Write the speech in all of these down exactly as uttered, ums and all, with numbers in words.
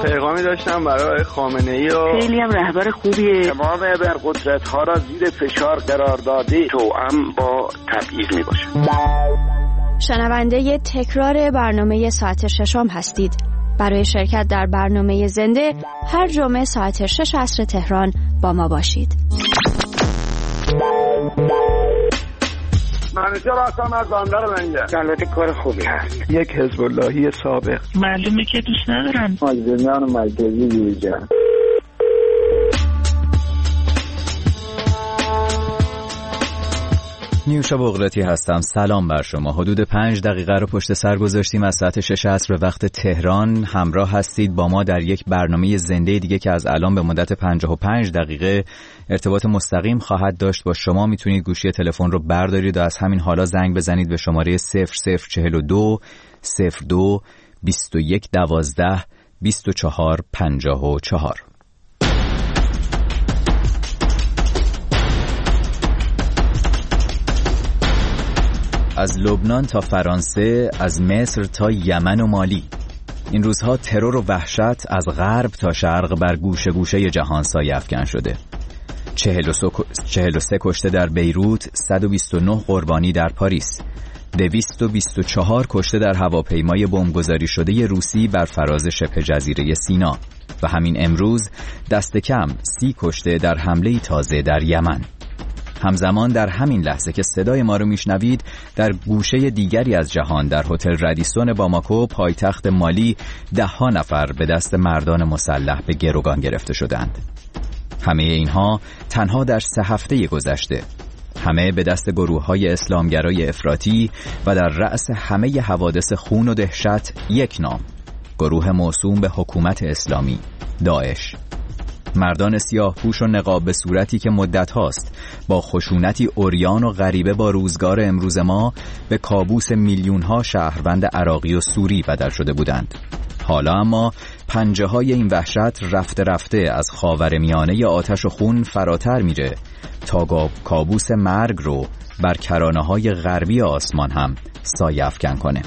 پیغامی داشتم برای خامنه‌ای و خیلی هم رهبر خوبیه. تمام ابرقدرت ها را زیر فشار قرار داده توأم با تبعیض می باشه. شنونده تکرار برنامه ساعت ششم هستید. برای شرکت در برنامه زنده هر جمعه ساعت شش عصر تهران با ما باشید. منیجر هستم از بندر منیجر. البته کار خوبی هست. یک حزب اللهی سابق. معلومه که دوست ندارم. مجرمان مرکزی بیرجان. نیوشا بغراتی هستم. سلام بر شما. حدود پنج دقیقه رو پشت سر گذاشتیم از ساعت شش عصر به وقت تهران. همراه هستید با ما در یک برنامه زنده دیگه که از الان به مدت پنجاه و پنج دقیقه ارتباط مستقیم خواهد داشت با شما. میتونید گوشی تلفن رو بردارید و از همین حالا زنگ بزنید به شماره صفر صفر چهل و دو صفر دو بیست و یک دوازده بیست و چهار پنجاه و چهار. از لبنان تا فرانسه، از مصر تا یمن و مالی، این روزها ترور و وحشت از غرب تا شرق بر گوشه گوشه جهان سایه افکن شده. چهل و سه کشته در بیروت، صد و بیست و نه قربانی در پاریس، دویست و بیست و چهار کشته در هواپیمای بمبگذاری شده روسی بر فراز شبه جزیره سینا و همین امروز دست کم سی کشته در حمله تازه در یمن. همزمان در همین لحظه که صدای ما رو میشنوید در گوشه دیگری از جهان در هتل رادیسون باماکو پایتخت مالی ده ها نفر به دست مردان مسلح به گروگان گرفته شدند. همه اینها تنها در سه هفته گذشته، همه به دست گروه‌های اسلامگرای افراطی و در رأس همه حوادث خون و دهشت یک نام، گروه موسوم به حکومت اسلامی، داعش. مردان سیاه پوش و نقاب به صورتی که مدت هاست با خشونتی عریان و غریبه با روزگار امروز ما به کابوس میلیون ها شهروند عراقی و سوری بدل شده بودند. حالا اما پنجه های این وحشت رفته رفته از خاورمیانه آتش و خون فراتر میره تا کابوس مرگ رو بر کرانه های غربی آسمان هم سایه افکن کنه.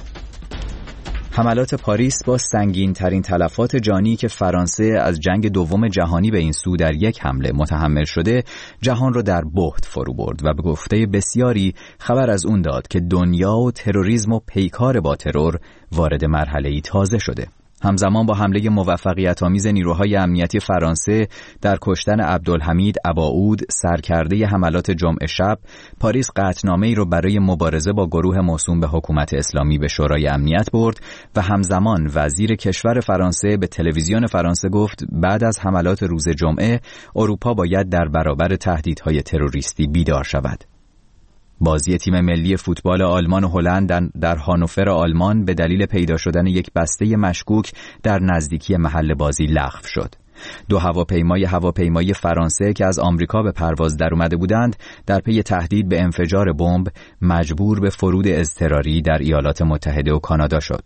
حملات پاریس با سنگین ترین تلفات جانی که فرانسه از جنگ دوم جهانی به این سو در یک حمله متحمل شده جهان رو در بهت فرو برد و به گفته بسیاری خبر از اون داد که دنیا و تروریسم و پیکار با ترور وارد مرحله‌ای تازه شده. همزمان با حمله موفقیت‌آمیز نیروهای امنیتی فرانسه در کشتن عبدالحمید اباعود سرکرده حملات جمعه شب، پاریس قطعنامه‌ای را برای مبارزه با گروه موسوم به حکومت اسلامی به شورای امنیت برد و همزمان وزیر کشور فرانسه به تلویزیون فرانسه گفت بعد از حملات روز جمعه اروپا باید در برابر تهدیدهای تروریستی بیدار شود. بازی تیم ملی فوتبال آلمان و هلند در هانوفر آلمان به دلیل پیدا شدن یک بسته مشکوک در نزدیکی محل بازی لغو شد. دو هواپیمای هواپیمای فرانسه که از آمریکا به پرواز در اومده بودند در پی تهدید به انفجار بمب مجبور به فرود اضطراری در ایالات متحده و کانادا شد.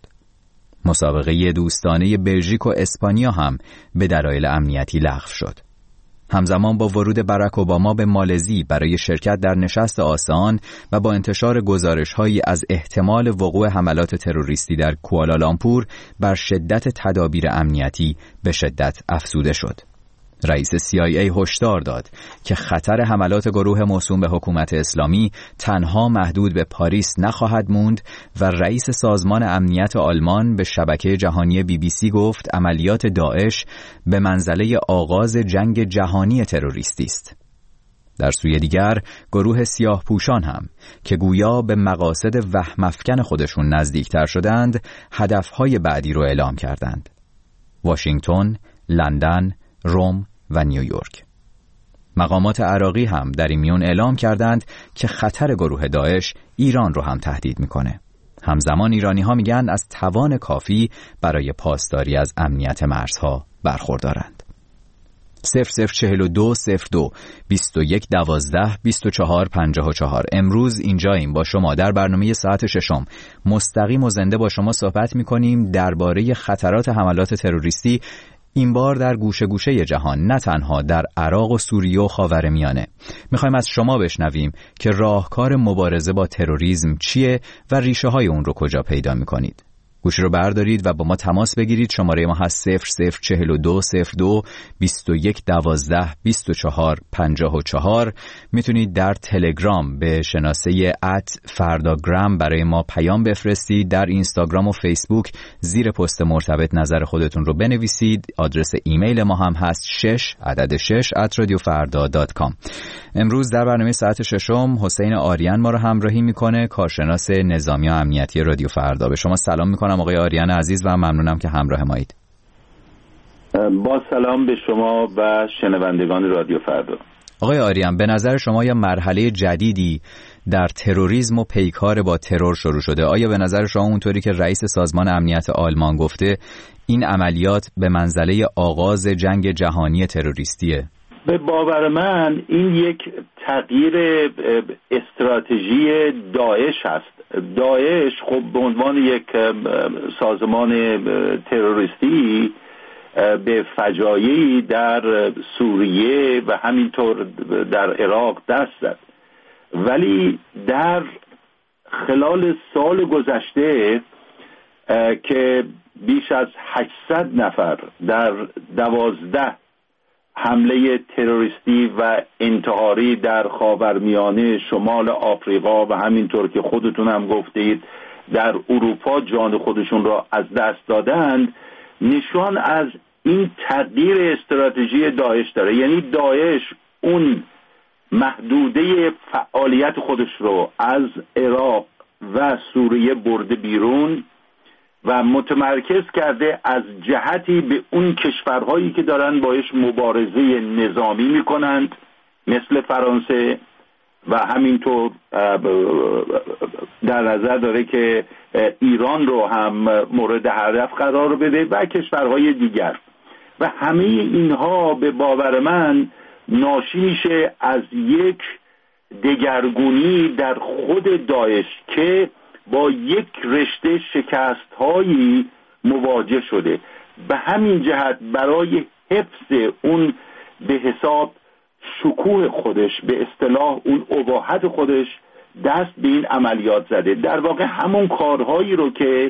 مسابقه دوستانه بلژیک و اسپانیا هم به دلایل امنیتی لغو شد. همزمان با ورود باراک اوباما به مالزی برای شرکت در نشست آسان و با انتشار گزارش‌هایی از احتمال وقوع حملات تروریستی در کوالالامپور بر شدت تدابیر امنیتی به شدت افزوده شد. رئیس سی آی ای هشدار داد که خطر حملات گروه موسوم به حکومت اسلامی تنها محدود به پاریس نخواهد موند و رئیس سازمان امنیت آلمان به شبکه جهانی بی بی سی گفت عملیات داعش به منزله آغاز جنگ جهانی تروریستی است. در سوی دیگر گروه سیاه پوشان هم که گویا به مقاصد وهم افکن خودشون نزدیکتر شدند هدفهای بعدی رو اعلام کردند: واشنگتن، لندن، روم و نیویورک. مقامات عراقی هم در این میون اعلام کردند که خطر گروه داعش ایران رو هم تهدید میکنه. همزمان ایرانی ها میگن از توان کافی برای پاسداری از امنیت مرزها برخوردارند. صفر صفر چهل و دو صفر دو بیست و یک دوازده بیست و چهار پنجاه و چهار. امروز اینجاییم با شما در برنامه ساعت ششم مستقیم و زنده با شما صحبت میکنیم درباره خطرات حملات تروریستی، این بار در گوشه گوشه جهان، نه تنها در عراق و سوریه و خاورمیانه. میخوایم از شما بشنویم که راهکار مبارزه با تروریسم چیه و ریشه های اون رو کجا پیدا میکنید. گوشی رو بردارید و با ما تماس بگیرید. شماره ما هست صفر صفر چهل و دو صفر دو بیست و یک دوازده بیست و چهار پنجاه و چهار. میتونید در تلگرام به شناسه ات فرداگرام برای ما پیام بفرستید. در اینستاگرام و فیسبوک زیر پست مرتبط نظر خودتون رو بنویسید. آدرس ایمیل ما هم هست شش عدد شش ات رادیو فردا دات کام. امروز در برنامه ساعت ششم حسین آریان ما رو همراهی میکنه، کارشناس نظامی و امنیتی رادیو فردا. به شما سلام میکنم آقای آریان عزیز و ممنونم که همراه مایید. با سلام به شما و شنوندگان رادیو فردا. آقای آریان، به نظر شما یا مرحله جدیدی در تروریسم و پیکار با ترور شروع شده؟ آیا به نظر شما اونطوری که رئیس سازمان امنیت آلمان گفته این عملیات به منزله آغاز جنگ جهانی تروریستیه؟ به باور من این یک تغییر استراتژی داعش هست. داعش خب به عنوان یک سازمان تروریستی به فجایعی در سوریه و همینطور در عراق دست زد، ولی در خلال سال گذشته که بیش از هشتصد نفر در دوازده حمله تروریستی و انتحاری در خاورمیانه، شمال آفریقا و همینطور که خودتون هم گفتید در اروپا جان خودشون را از دست دادند، نشان از این تغییر استراتژی داعش داره. یعنی داعش اون محدوده فعالیت خودش رو از عراق و سوریه برده بیرون و متمرکز کرده از جهتی به اون کشورهایی که دارن باش مبارزه نظامی میکنند مثل فرانسه و همینطور در نظر داره که ایران رو هم مورد هدف قرار بده و کشورهای دیگر، و همه اینها به باور من ناشی میشه از یک دگرگونی در خود داعش که با یک رشته شکست‌هایی مواجه شده. به همین جهت برای حفظ اون به حساب شکوه خودش، به اصطلاح اون اباحت خودش، دست به این عملیات زده. در واقع همون کارهایی رو که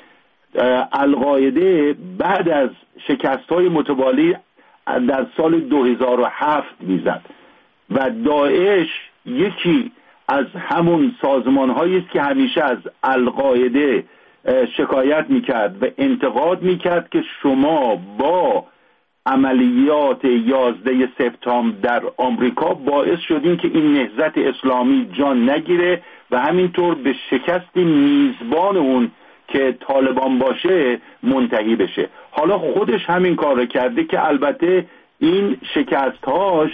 القاعده بعد از شکست‌های متوالی در سال دو هزار و هفت میزد و داعش یکی از همون سازمان‌هایی است که همیشه از القاعده شکایت میکرد و انتقاد میکرد که شما با عملیات یازده سپتامبر در آمریکا باعث شدین که این نهضت اسلامی جان نگیره و همینطور به شکست میزبان اون که طالبان باشه منتهی بشه. حالا خودش همین کار رو کرده که البته این شکست‌هاش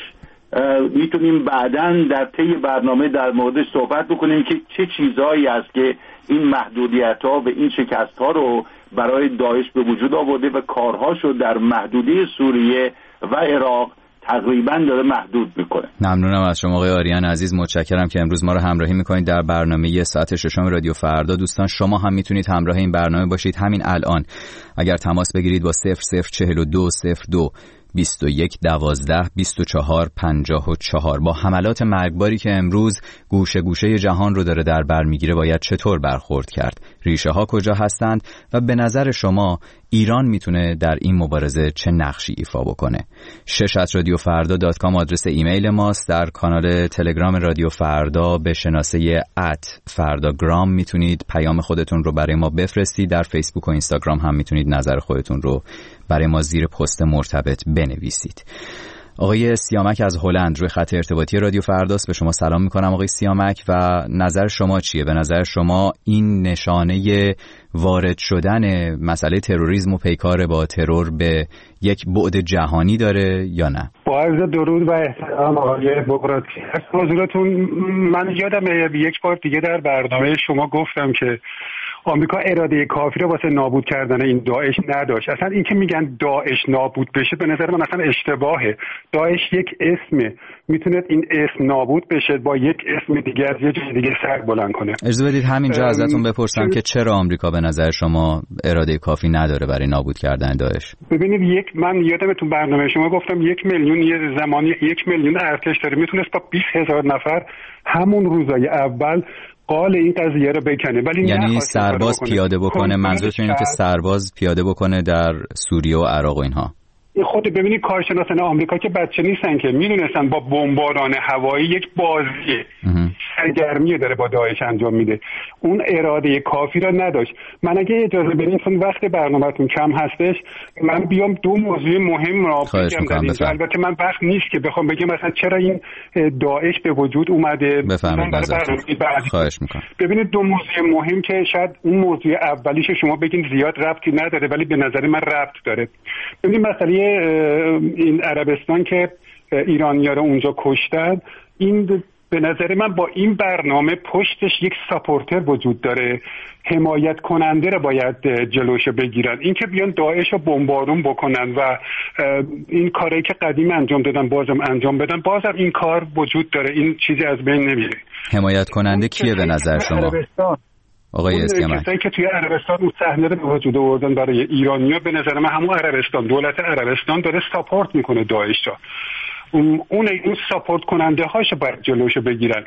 میتونیم بعداً در طی برنامه در موردش صحبت بکنیم که چه چیزهایی است که این محدودیت‌ها و این شکست‌ها رو برای داعش به وجود آورده و کارهاشو در محدوده سوریه و عراق تقریباً داره محدود میکنه. ممنونم از شما آقای آریان عزیز، متشکرم که امروز ما رو همراهی میکنید در برنامه ساعت ششم رادیو فردا. دوستان شما هم میتونید همراه این برنامه باشید همین الان اگر تماس بگیرید با صفر صفر چهل و دو صفر دو بیست و یک دوازده بیست و چهار پنجاه و چهار. با حملات مرگباری که امروز گوشه گوشه جهان رو داره در بر میگیره باید چطور برخورد کرد؟ ریشه ها کجا هستند و به نظر شما ایران میتونه در این مبارزه چه نقشی ایفا بکنه؟ شش ات رادیو فردا دات کام آدرس ایمیل ماست. در کانال تلگرام رادیو فردا به شناسه ات فرداگرام میتونید پیام خودتون رو برای ما بفرستید. در فیسبوک و اینستاگرام هم میتونید نظر خودتون رو برای ما زیر پست مرتبط بنویسید. آقای سیامک از هلند روی خط ارتباطی رادیو فرداست. به شما سلام میکنم آقای سیامک و نظر شما چیه؟ به نظر شما این نشانه وارد شدن مسئله تروریسم و پیکار با ترور به یک بعد جهانی داره یا نه؟ با عرض درود و احترام آقای بقراطی، از حضورتون من یادم یک بار دیگه در برنامه شما گفتم که آمریکا اراده کافی رو واسه نابود کردن این داعش نداشت. اصلا این که میگن داعش نابود بشه به نظر من اصلا اشتباهه. داعش یک اسمه، میتونه این اسم نابود بشه با یک اسم دیگه از یه جای دیگه سر بلند کنه. اجازه بدید همینجا ازتون بپرسم که چرا آمریکا به نظر شما اراده کافی نداره برای نابود کردن داعش؟ ببینید یک من یادم تو برنامه شما گفتم یک میلیون یه زمانی یک میلیون ارتش داره، میتونست با بیست هزار نفر همون روزای اول قال این قضیه رو بکنه، ولی یعنی سرباز پیاده بکنه. منظورتون اینه که سرباز پیاده بکنه در سوریه و عراق و اینها؟ خود ببینید کارشناسان آمریکا که بچه نیستن که میدونستن با بمباران هوایی یک بازی سرگرمی داره با داعش انجام میده، اون اراده کافی را نداشت. من اگه اجازه بدین چون وقت برنامه‌تون کم هستش، من بیام دو موضوع مهم را بگم در اینجا. البته من وقت نیست که بخوام بگم مثلا چرا این داعش به وجود اومده. بفرمایید. خواهش میکنم. ببینید دو موضوع مهم که شاید اون موضوع اولیش شما بگین زیاد ربطی نداره ولی به نظر من ربط داره. ببینید مسئله این عربستان که ایرانی‌ها رو اونجا کشتن، این به نظر من با این برنامه پشتش یک ساپورتر وجود داره، حمایت کننده رو باید جلوش بگیرن. این که بیان داعش رو بمبارون بکنن و این کاری که قدیم انجام دادن بازم انجام بدن، بازم این کار وجود داره، این چیزی از بین نمیره. حمایت کننده کیه به نظر شما؟ آقای اسکمک. کسایی که توی عربستان اون صحنه رو به وجود آوردن برای ایرانی‌ها، به نظر من همون عربستان، دولت عربستان داره ساپورت میکنه داعش رو. اون اون ساپورت کننده هاشو باید جلوشو بگیرن.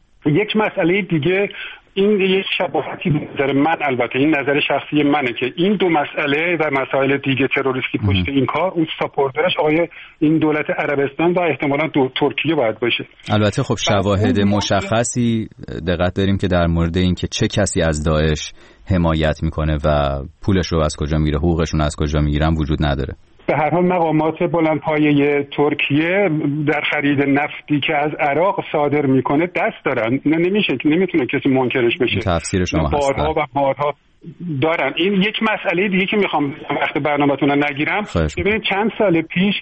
یک مسئله دیگه این یک شباهتی به نظر من، البته این نظر شخصی منه، که این دو مسئله و مسائل دیگه تروریستی پشت این کار اون ساپورترش آقای این دولت عربستان و احتمالاً دو ترکیه باید باشه. البته خب شواهد مشخصی دقت داریم که در مورد این که چه کسی از داعش حمایت میکنه و پولش رو از کجا میره، حقوقشون از کجا میگیرن وجود نداره. به هر حال مقامات بلندپایه ترکیه در خرید نفتی که از عراق صادر میکنه دست دارن، نه نمیشه، نمیتونه کسی منکرش بشه. تفسیر شما هست. بارها و بارها دارن. این یک مسئله دیگه که میخوام وقت برنامه‌تون رو نگیرم. ببینید چند سال پیش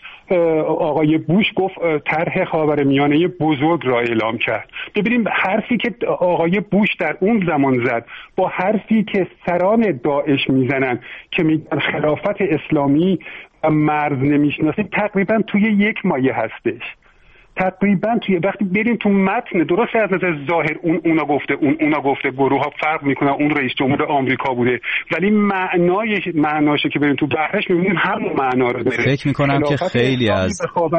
آقای بوش گفت طرح خاورمیانه بزرگ را اعلام کرد. ببینید حرفی که آقای بوش در اون زمان زد با حرفی که سران داعش میزنن که میگن خلافت اسلامی و مرز نمیشناسید، تقریبا توی یک مایه هستش. تقریبا توی وقتی بریم تو متن، درسته از نظر ظاهر اون اونا گفته اون اونا گفته گروه ها فرق میکنن، اون رئیس جمهور آمریکا بوده، ولی معنای معناشه که بریم تو بحثش میبینیم همون معنا رو داره. فکر میکنم که خیلی از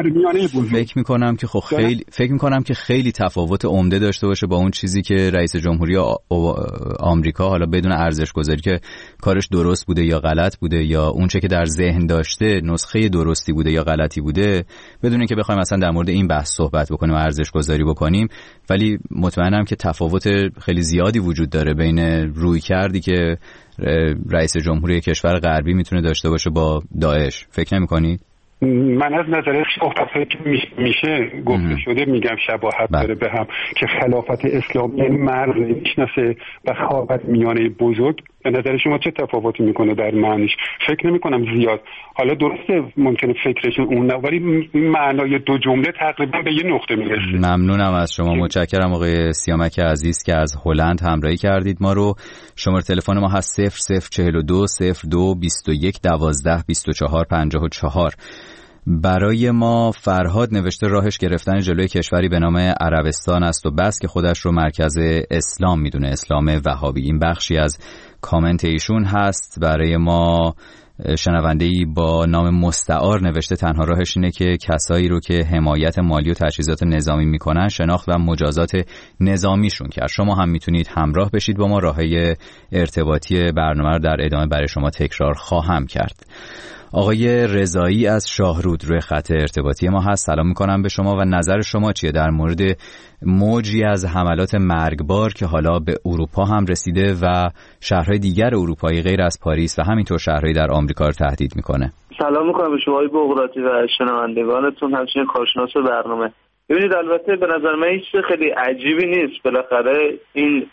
فکر میکنم که خب خیلی فکر میکنم که خیلی تفاوت عمده داشته باشه با اون چیزی که رئیس جمهوری آمریکا، حالا بدون ارزش گذاری که کارش درست بوده یا غلط بوده یا اون چه که در ذهن داشته نسخه درستی بوده یا غلطی بوده، بدون اینکه بخوایم مثلا در مورد این صحبت بکنیم و ارزش گذاری بکنیم، ولی مطمئنم که تفاوت خیلی زیادی وجود داره بین روی کردی که رئیس جمهوری کشور غربی میتونه داشته باشه با داعش. فکر نمی‌کنید؟ من از نظر صحبت‌هایی که میشه گفته شده میگم شباهت داره به هم، که خلافت اسلامی مرز نمیشناسه و خاورمیانه بزرگ. به نظر شما چه تفاوتی میکنه در معنیش؟ فکر نمی‌کنم زیاد. حالا درسته ممکنه فکرشون اون نه، ولی معنای دو جمله تقریبا به یه نقطه میرسه. ممنونم از شما، متشکرم آقای سیامک عزیز که از هلند همراهی کردید ما رو. شماره تلفن ما هست صفر صفر چهل و دو صفر دو بیست و یک دوازده بیست و چهار پنجاه و چهار. برای ما فرهاد نوشته راهش گرفتن جلوی کشوری به نام عربستان است و بس که خودش رو مرکز اسلام میدونه، اسلام وهابی. این بخشی از کامنت ایشون هست. برای ما شنونده‌ای با نام مستعار نوشته تنها راهش اینه که کسایی رو که حمایت مالی و تجهیزات نظامی میکنن شناخت و مجازات نظامیشون کرد. شما هم میتونید همراه بشید با ما. راههای ارتباطی برنامه رو در ادامه برای شما تکرار خواهم کرد. آقای رضایی از شاهرود روی خط ارتباطی ما هست. سلام میکنم به شما و نظر شما چیه در مورد موجی از حملات مرگبار که حالا به اروپا هم رسیده و شهرهای دیگر اروپایی غیر از پاریس و همینطور شهرهای در آمریکا رو تهدید میکنه؟ سلام میکنم به شما بغراتی و شنوندگانتون، همچنین کارشناس برنامه. ببینید البته به نظر من هیچ خیلی عجیبی نیست. بالاخره این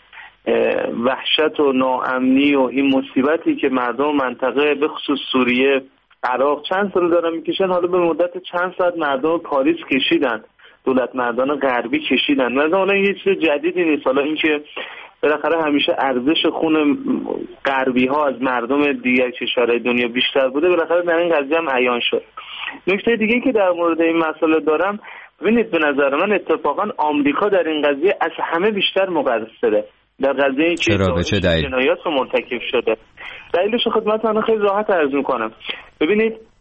وحشت و ناامنی و این مصیبتی که مردم منطقه به خصوص سوریه، عراق چند سال دارن میکشن، حالا به مدت چند ساعت مردم پاریس کشیدن، دولت مردان غربی کشیدن. مثلا این چیز جدیدی نیست. حالا اینکه بالاخره همیشه ارزش خون غربی ها از مردم دیگر کشورهای دنیا بیشتر بوده، بالاخره در این قضیه هم عیان شد. نکته دیگه که در مورد این مسئله دارم، ببینید به نظر من اتفاقا آمریکا در این قضیه از همه بیشتر مقصره. در قضیه این که جنایات رو مرتکب شده. دلیلش خدمت من خیلی راحت عرض میکنم. ببینید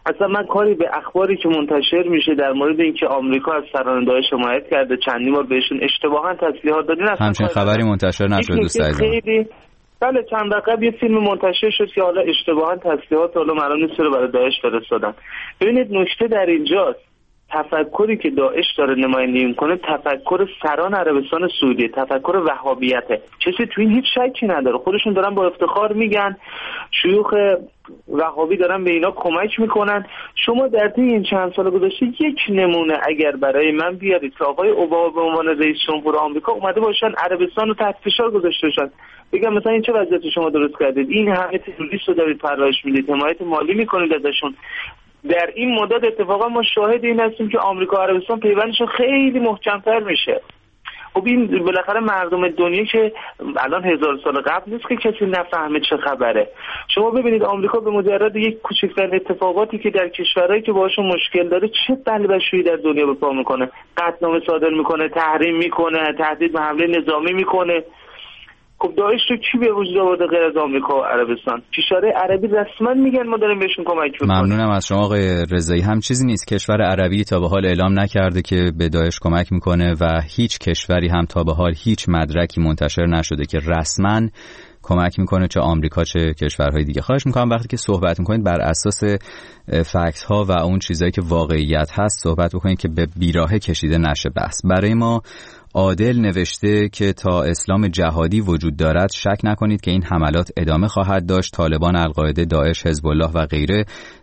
اصلا من کاری به اخباری که منتشر میشه در مورد اینکه آمریکا از سران داعش حمایت کرده، چندین بار بهشون اشتباها تسلیحات دادین، همچین خبری منتشر نشد دوست عزیزم. بله چند دقیقه یه فیلم منتشر شد که حالا اشتباها تسلیحات حالا معلوم نیست رو برای داعش فرستادن. ببینید نکته در اینجاست، تفکری که داعش داره نمایندگی میکنه تفکر سران عربستان سعودی، تفکر وهابیته. کسی تو این هیچ شکی نداره، خودشون دارن با افتخار میگن شیوخ وهابی دارن به اینا کمک میکنن. شما در طی این چند سال گذشته یک نمونه اگر برای من بیارید که آقای اوباما به عنوان رئیس جمهور آمریکا اومده باشن عربستان رو تحت فشار گذاشته باشن، بگم مثلا این چه وضعیتی شما درست کردید، این همه تروریست رو دارید پرورش میدید، حمایت مالی میکنید ازشون. در این مدت اتفاقا ما شاهد این هستیم که آمریکا و عربستان پیوندشون خیلی محکم‌تر میشه. خب این بالاخره مردم دنیا که الان هزار سال قبل نیست که کسی نفهمه چه خبره. شما ببینید آمریکا به مجرد یک کوچکترین اتفاقاتی که در کشورهایی که باهاشون مشکل داره چه بلبشویی در دنیا به پا میکنه، قطعنامه صادر میکنه، تحریم میکنه، تهدید به حمله نظامی میکنه. خب داعش رو کی به وجود آورده غیر از آمریکا و عربستان؟ کشورهای عربی رسما میگن ما داریم بهشون کمک میکنیم. ممنونم از شما آقای رضایی. هم چیزی نیست کشور عربی تا به حال اعلام نکرده که به داعش کمک میکنه و هیچ کشوری هم تا به حال هیچ مدرکی منتشر نشده که رسما کمک میکنه، چه آمریکا چه کشورهای دیگه. خواهش میکنم وقتی که صحبت میکنید بر اساس فکت ها و اون چیزایی که واقعیت هست صحبت بکنید که به بیراهه کشیده نشه بحث. برای ما عادل نوشته که تا اسلام جهادی وجود دارد شک نکنید که این حملات ادامه خواهد داشت. طالبان، القاعده، داعش، حزب الله و غیره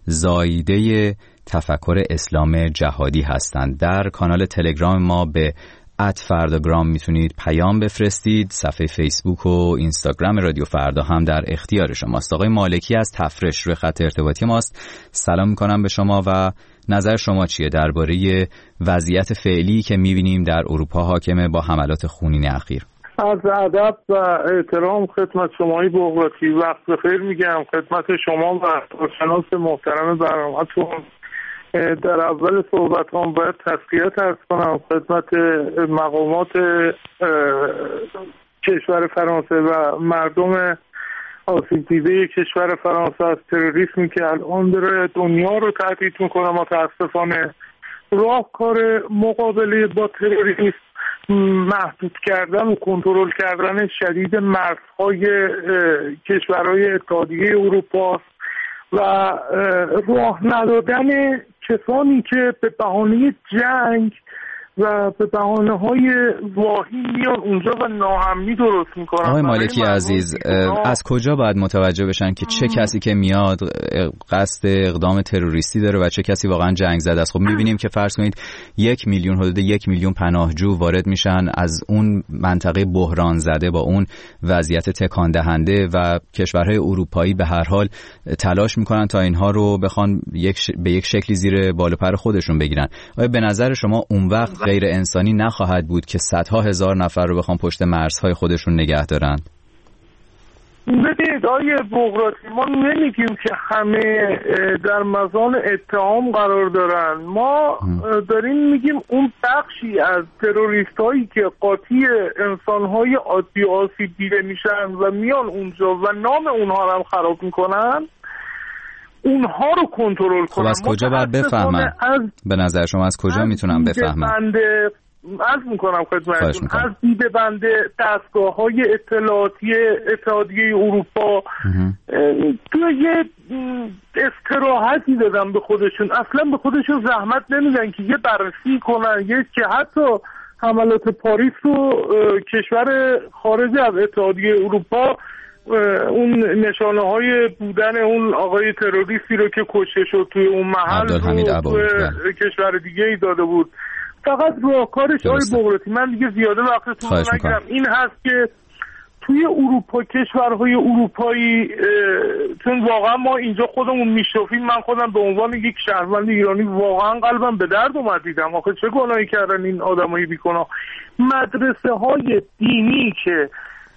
زایده تفکر اسلام جهادی هستند. در کانال تلگرام ما به ات فرداگرام میتونید پیام بفرستید. صفحه فیسبوک و اینستاگرام رادیو فردا هم در اختیار شماست. آقای مالکی از تفرش روی خط ارتباطی ماست. سلام میکنم به شما و نظر شما چیه درباره وضعیت فعلی که میبینیم در اروپا حاکمه با حملات خونین اخیر؟ از ادب و احترام خدمت شمایی بغراتی وقت بخیر میگم خدمت شما و کارشناس محترم برنامه‌تون. در اول صحبت هم باید تسلیت عرض کنم خدمت مقامات کشور فرانسه و مردم آسیب دیده کشور فرانسه از تروریسمی که الان داره دنیا رو تهدید میکنه. متاسفانه راهکار مقابله با تروریسم محدود کردن و کنترل کردن شدید مرزهای کشورهای اتحادیه اروپا و راه ندادن کسانی که به بهانه جنگ و به بهانه‌های واهی میان اونجا و ناامنی درست میکنن. آقای مالکی عزیز، از کجا باید متوجه بشن که چه کسی که میاد قصد اقدام تروریستی داره و چه کسی واقعا جنگ زده است؟ خب میبینیم که فرض کنید یک میلیون حدود یک میلیون پناهجو وارد میشن از اون منطقه بحران زده با اون وضعیت تکان دهنده و کشورهای اروپایی به هر حال تلاش میکنن تا اینها رو بخوان یک ش... به یک شکلی زیر بال و پر خودشون بگیرن. آیا به نظر شما اون وقت غیر انسانی نخواهد بود که صدها هزار نفر رو بخوام پشت مرزهای خودشون نگه دارن؟ ببینید آیه بغراتی، ما نمیگیم که همه در مزان اتهام قرار دارن. ما داریم میگیم اون بخشی از تروریست هایی که قاطی انسان های عادی آسیب دیده میشن و میان اونجا و نام اونها رو هم خراب میکنن اونها رو کنترل کنن. خب از کجا باید بفهمن؟ از به نظر شما از کجا میتونم بفهمن؟ عرض میکنم خدمتتون از دیده بنده دستگاه های اطلاعاتی اتحادیه اروپا تو یه استراحتی دادن به خودشون، اصلا به خودشون زحمت نمیدن که یه بررسی کنن، یه که حتی حملات پاریس رو کشور خارج از اتحادیه اروپا اون نشانه های بودن اون آقای تروریستی رو که کشته شد توی اون محل رو کشور دیگه ای داده بود. فقط راهکارش آقای بغراتی، من دیگه زیاده وقتتون رو نگیرم، این هست که توی اروپا کشورهای اروپایی، چون واقعا ما اینجا خودمون میشوفیم، من خودم به عنوان یک شهروند ایرانی واقعا قلبم به درد اومد دیدم آخه چه گناهی کردن این آدمای بیگناه. مدرسه های دینی که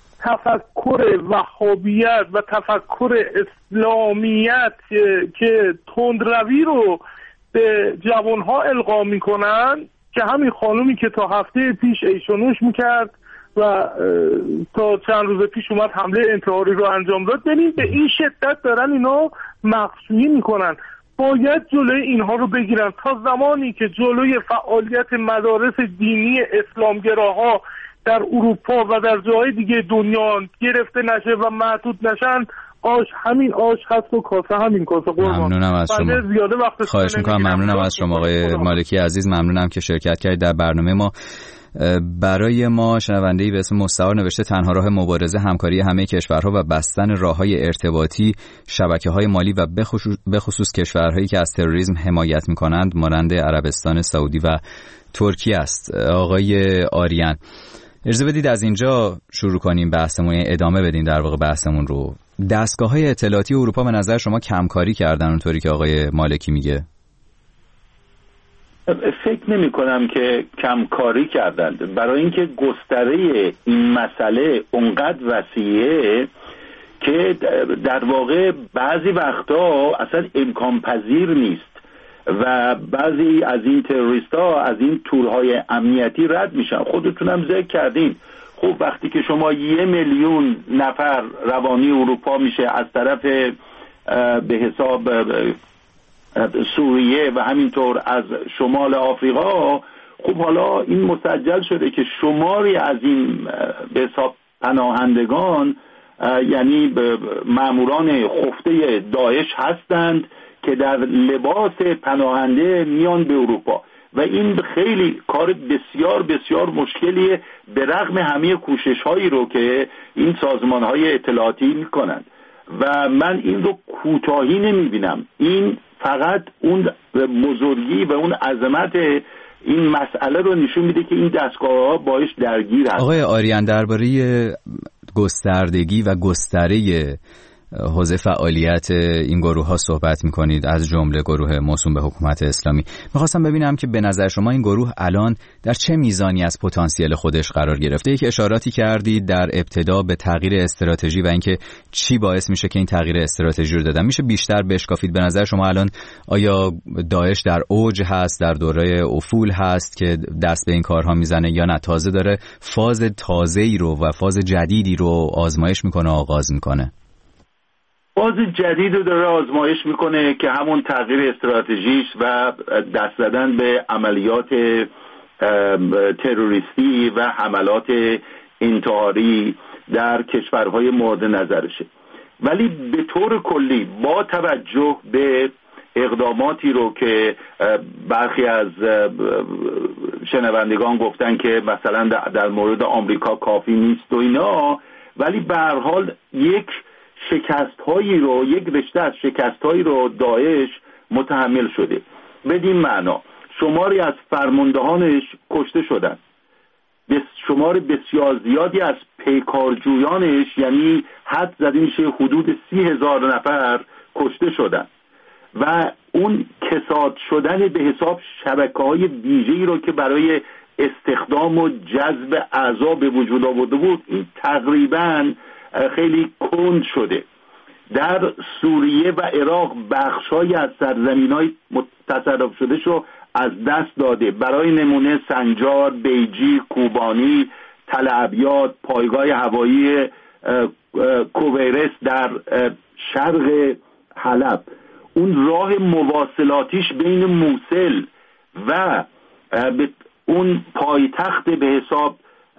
تفکر وهابیت و تفکر اسلامیت که تندروی رو به جوانها القا میکنن، که همین خانومی که تا هفته پیش ایشونوش میکرد و تا چند روز پیش اومد حمله انتحاری رو انجام داد، ببین به این شدت دارن اینا مخشویی میکنن. باید جلوی اینها رو بگیرن. تا زمانی که جلوی فعالیت مدارس دینی اسلامگراها در اروپا و در جاهای دیگه دنیا گرفته نشه و محدود نشن، آش همین آش هست و کاسه همین کاسه. ممنونم از شما. زیاده وقت خواهش میکنم. ممنونم از شما آقای مالکی عزیز. ممنونم که شرکت کردید در برنامه ما. برای ما شنونده‌ای به اسم مستعار نوشته تنها راه مبارزه همکاری همه کشورها و بستن راه‌های ارتباطی، شبکه‌های مالی و به خصوص کشورهایی که از تروریسم حمایت می‌کنند مانند عربستان سعودی و ترکیه است. آقای آریان، اجازه بدید از اینجا شروع کنیم بحثمون، ادامه بدیم در واقع بحثمون رو. دستگاه‌های اطلاعاتی اروپا به نظر شما کمکاری کردن اونطوری که آقای مالکی میگه؟ فکر نمی کنم که کمکاری کردند، برای اینکه گستره این مسئله اونقدر وسیعه که در واقع بعضی وقتا اصلا امکان پذیر نیست و بعضی از این تروریست ها از این تورهای امنیتی رد میشن. خودتونم ذکر کردین. خب وقتی که شما یه میلیون نفر روانی اروپا میشه از طرف به حساب سوریه و همینطور از شمال آفریقا، خب حالا این مسجل شده که شماری از این به حساب پناهندگان یعنی ماموران خفته داعش هستند که در لباس پناهنده میان به اروپا و این خیلی کار بسیار بسیار مشکلیه به رغم همه کوشش هایی رو که این سازمان های اطلاعاتی میکنند و من این رو کوتاهی نمیبینم. این فقط اون بزرگی و اون عظمت این مسئله رو نشون میده که این دستگاه‌ها باش درگیر هستند. آقای آریان، درباره گستردگی و گستره حوزه فعالیت این گروه ها صحبت میکنید، از جمله گروه موسوم به حکومت اسلامی. میخواستم ببینم که به نظر شما این گروه الان در چه میزانی از پتانسیل خودش قرار گرفته؟ یک اشاراتی کردید در ابتدا به تغییر استراتژی و اینکه چی باعث میشه که این تغییر استراتژی رو دادن. میشه بیشتر بشکافید؟ به نظر شما الان آیا داعش در اوج هست، در دوره افول هست که دست به این کارها میزنه، یا نه تازه داره فاز تازه‌ای رو و فاز جدیدی رو آزمایش میکنه، آغاز میکنه؟ فاز جدید رو داره آزمایش میکنه که همون تغییر استراتژیش و دست زدن به عملیات تروریستی و حملات انتحاری در کشورهای مورد نظرشه. ولی به طور کلی با توجه به اقداماتی رو که برخی از شنوندگان گفتن که مثلا در مورد آمریکا کافی نیست و اینا، ولی به هر حال یک شکست هایی رو یک رشته از شکست هایی رو داعش متحمل شده. بدین معنا شماری از فرماندهانش کشته شدن، شمار بسیار زیادی از پیکارجویانش یعنی حد زده میشه حدود سی هزار نفر کشته شدن و اون کساد شدن به حساب شبکه‌های ویژه‌ای رو که برای استخدام و جذب اعضا به وجود آورده بود این تقریباً خیلی کند شده. در سوریه و عراق بخش‌هایی از سرزمین‌های تصرف شده شو از دست داده. برای نمونه سنجار، بیجی، کوبانی، تل ابیاد، پایگاه هوایی کویرس در شرق حلب، اون راه مواصلاتیش بین موصل و اون پایتخت به حساب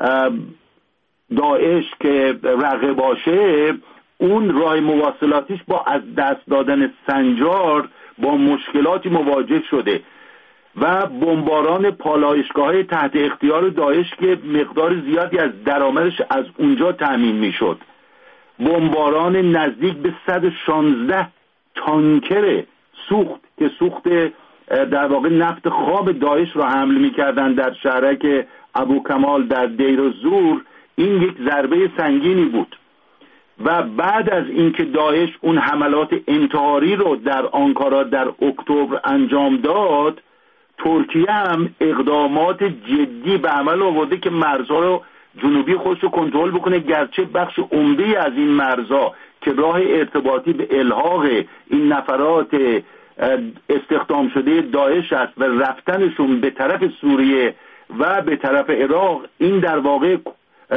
داعش که رقه باشه، اون راه مواصلاتیش با از دست دادن سنجار با مشکلاتی مواجه شده و بمباران پالایشگاه‌های تحت اختیار داعش که مقدار زیادی از درآمدش از اونجا تامین میشد، بمباران نزدیک به صد و شانزده تانکر سوخت که سوخت در واقع نفت خام داعش را حمل می‌کردند در شهرک ابو کمال در دیر الزور، این یک ضربه سنگینی بود. و بعد از اینکه داعش اون حملات انتحاری رو در آنکارا در اکتبر انجام داد، ترکیه هم اقدامات جدی به عمل آورده که مرزها رو جنوبی خودش رو کنترل بکنه، گرچه بخش عمده از این مرزها که راه ارتباطی به الحاق این نفرات استخدام شده داعش است و رفتنشون به طرف سوریه و به طرف عراق، این در واقع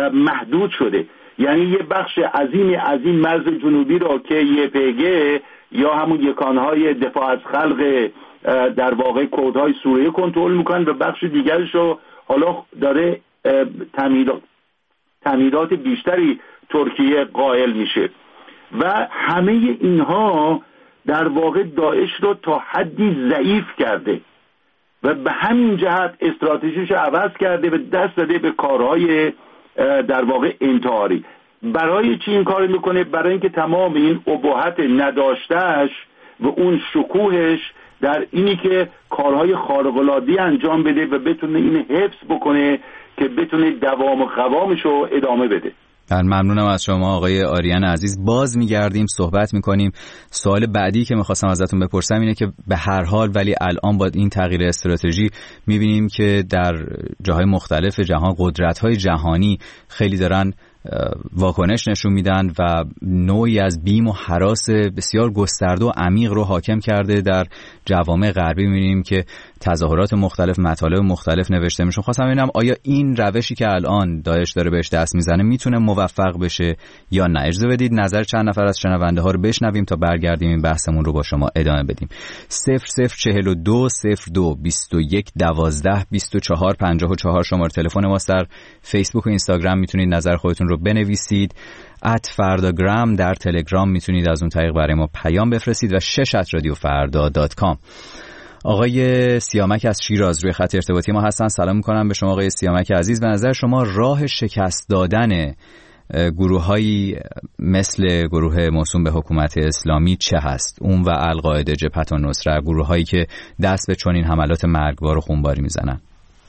محدود شده. یعنی یه بخش عظیمی از این مرز جنوبی را که یه پیگه یا همون یکانهای دفاع از خلق در واقع کودهای سوریه کنترل میکنن و بخش دیگرش رو حالا داره تامینات تامینات بیشتری ترکیه قائل میشه و همه اینها در واقع داعش رو تا حدی ضعیف کرده و به همین جهت استراتژیش عوض کرده و دست داده به کارهای در واقع انتحاری. برای چی این کار میکنه؟ برای اینکه تمام این ابهت نداشتهش و اون شکوهش در اینی که کارهای خارق‌العاده‌ای انجام بده و بتونه این حفظ بکنه که بتونه دوام و قوامش رو ادامه بده. ممنونم از شما آقای آریان عزیز. باز میگردیم صحبت میکنیم. سوال بعدی که میخواستم ازتون بپرسم اینه که به هر حال ولی الان با این تغییر استراتژی میبینیم که در جاهای مختلف جهان قدرت‌های جهانی خیلی دارن واکنش نشون میدن و نوعی از بیم و هراس بسیار گسترده و عمیق رو حاکم کرده. در جوامع غربی می‌بینیم که تظاهرات مختلف، مطالب مختلف نوشته میشن. خواستم ببینم آیا این روشی که الان داعش داره بهش دست میزنه میتونه موفق بشه یا نه؟ اجازه بدید نظر چند نفر از شنونده ها رو بشنویم تا برگردیم این بحثمون رو با شما ادامه بدیم. صفر صفر چهل و دو صفر دو بیست و یک دوازده بیست و چهار پنجاه و چهار شماره تلفن ماست. در فیسبوک و اینستاگرام میتونید نظر خودتون رو بنویسید. ات فرداگرام در تلگرام میتونید از اون طریق برای ما پیام بفرستید و شش ات رادیو فردا دات کام. آقای سیامک از شیراز روی خط ارتباطی ما هستن. سلام میکنم به شما آقای سیامک عزیز. به نظر شما راه شکست دادن گروه‌هایی مثل گروه موسوم به حکومت اسلامی چه هست؟ اون و القاعده، جبهت النصره، گروه‌هایی که دست به چنین حملات مرگبار و خونباری میزنن.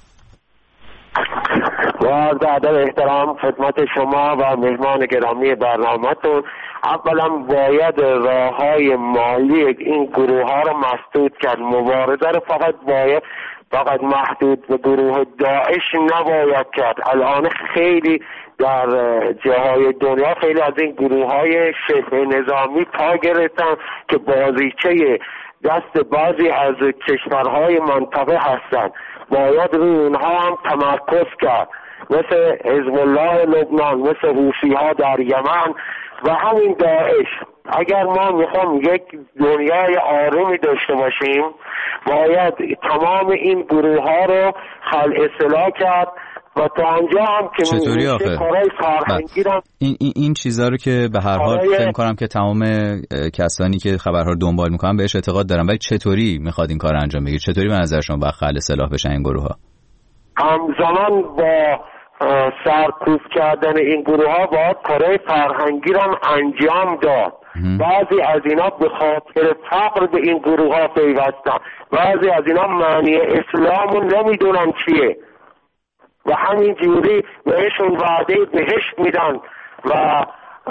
با ادب احترام خدمت شما و مهمان گرامی برنامه‌تون، اولا باید راه‌های مالی این گروه ها رو مسدود کرد. مبارزه رو فقط باید فقط محدود به گروه داعش نباید کرد. الان خیلی در جاهای دنیا خیلی از این گروه های شبه نظامی پا گرفتن که بازیچه دست بعضی از کشورهای منطقه هستند. باید روی اونها هم تمرکز کرد، مثل حزب الله لبنان، مثل حوثی ها در یمن و همین داعش. اگر ما میخوام یک دنیای آرومی داشته باشیم باید تمام این گروه ها رو خلع اصلاح کرد و تا آنجا هم که چطوری آخه؟ این, این, این چیزا رو که به هر حال فکر می‌کنم که تمام کسانی که خبرها رو دنبال میکنن بهش اعتقاد دارن، ولی چطوری میخواد این کار انجام بگیره؟ چطوری به نظر شما باید خلع اصلاح بشن این گروه ها؟ همزمان با سرکوب کردن این گروه ها باید کارهای فرهنگی رو انجام داد. بعضی از اینا به خاطر فقر به این گروه ها پیوستن، بعضی از اینا معنی اسلام رو نمیدونن چیه و همین جوری بهشون وعده بهشت میدن و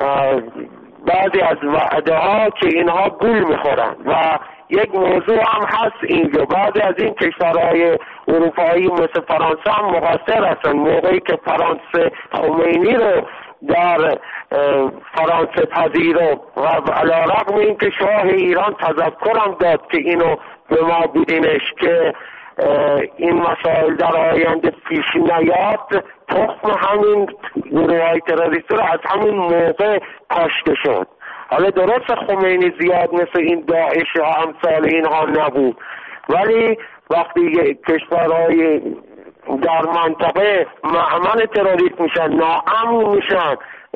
بعضی از وعده ها که اینها گول میخورن. و یک موضوع هم هست اینجا، بعضی از این کشورهای اروپایی مثل فرانسه هم مقصر هستن. موقعی که فرانسه خمینی رو در فرانسه پذیرفت و علیرغم این که شاه ایران تذکرم داد که اینو به ما بدینش که این مسائل در آینده پیش نیاد، تخم همین گروه های تروریستی رو از همین موقع کاشته شد. حالا درست خمینی زیاد مثل این داعش ها امثال اینها نبود، ولی وقتی کشورهای در منطقه معمن تروریست میشن، ناامن میشن.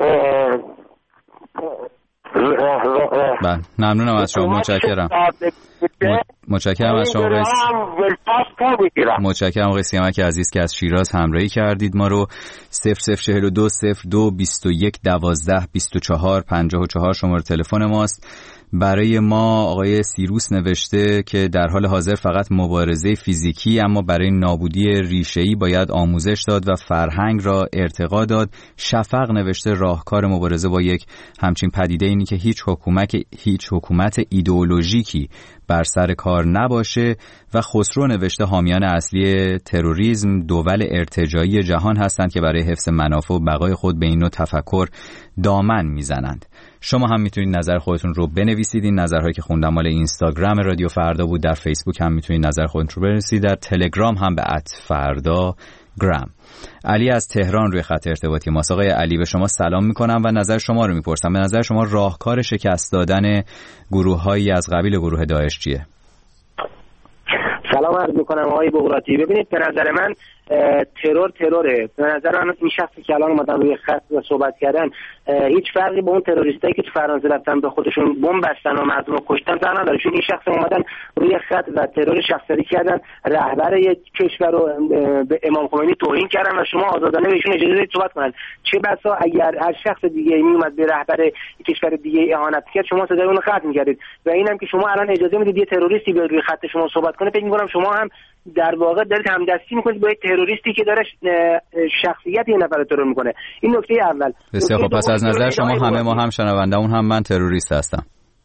بله، ممنونم از شما، متشکرم. متشکرم از شما آقای متشکرم آقای سیامک عزیز که از شیراز همراهی کردید ما رو. صفر صفر چهل و دو صفر دو بیست و یک دوازده بیست و چهار پنجاه و چهار شماره تلفن ماست. برای ما آقای سیروس نوشته که در حال حاضر فقط مبارزه فیزیکی، اما برای نابودی ریشه‌ای باید آموزش داد و فرهنگ را ارتقا داد. شفق نوشته راهکار مبارزه با یک همچین پدیده اینی که هیچ حکومت هیچ حکومت ایدئولوژیکی بر سر کار نباشه. و خسرو نوشته حامیان اصلی تروریسم دول ارتجاعی جهان هستند که برای حفظ منافع و بقای خود به این نوع تفکر دامن میزنند. شما هم میتونید نظر خودتون رو بنویسید. این نظرهایی که خوندم مال اینستاگرام رادیو فردا بود. در فیسبوک هم میتونید نظر خودتون رو بنویسید. در تلگرام هم به ات فردا گرام. علی از تهران روی خط ارتباطی ماست. آقای علی به شما سلام میکنم و نظر شما رو میپرسم. به نظر شما راهکار شکست دادن گروه‌هایی از قبیل گروه داعش چیه؟ سلام عرض میکنم آقای بغراتی. ببینید به نظر من ترور تروره. به نظر من این شخصی که الان اومدن روی خط و صحبت کردن هیچ فرقی با اون تروریستایی که تو فرانسه رفتن به خودشون بمب بستن و مردم رو کشتن فرق نداره. چون این شخص اومدن روی خط و ترور شخصی کردن، رهبر یک کشور رو به امام خمینی توهین کردن و شما آزادانه بهشون اجازه بدید صحبت کنن. چه بسا اگر هر شخص دیگه میومد به رهبر کشور دیگه اهانت کرد شما صدای اون رو قطع می‌کردید. و اینم که شما الان اجازه میدید یه تروریستی بیاد روی خط شما صحبت کنه، فکر می‌کنم شما هم در واقع دارید همدستی میکنید با یک تروریستی که داره شخصیت یه نفر رو ترور میکنه. این نکته اول. بسیار خب، پس از نظر شما همه ما هم شنونده اون هم من تروریست هستم.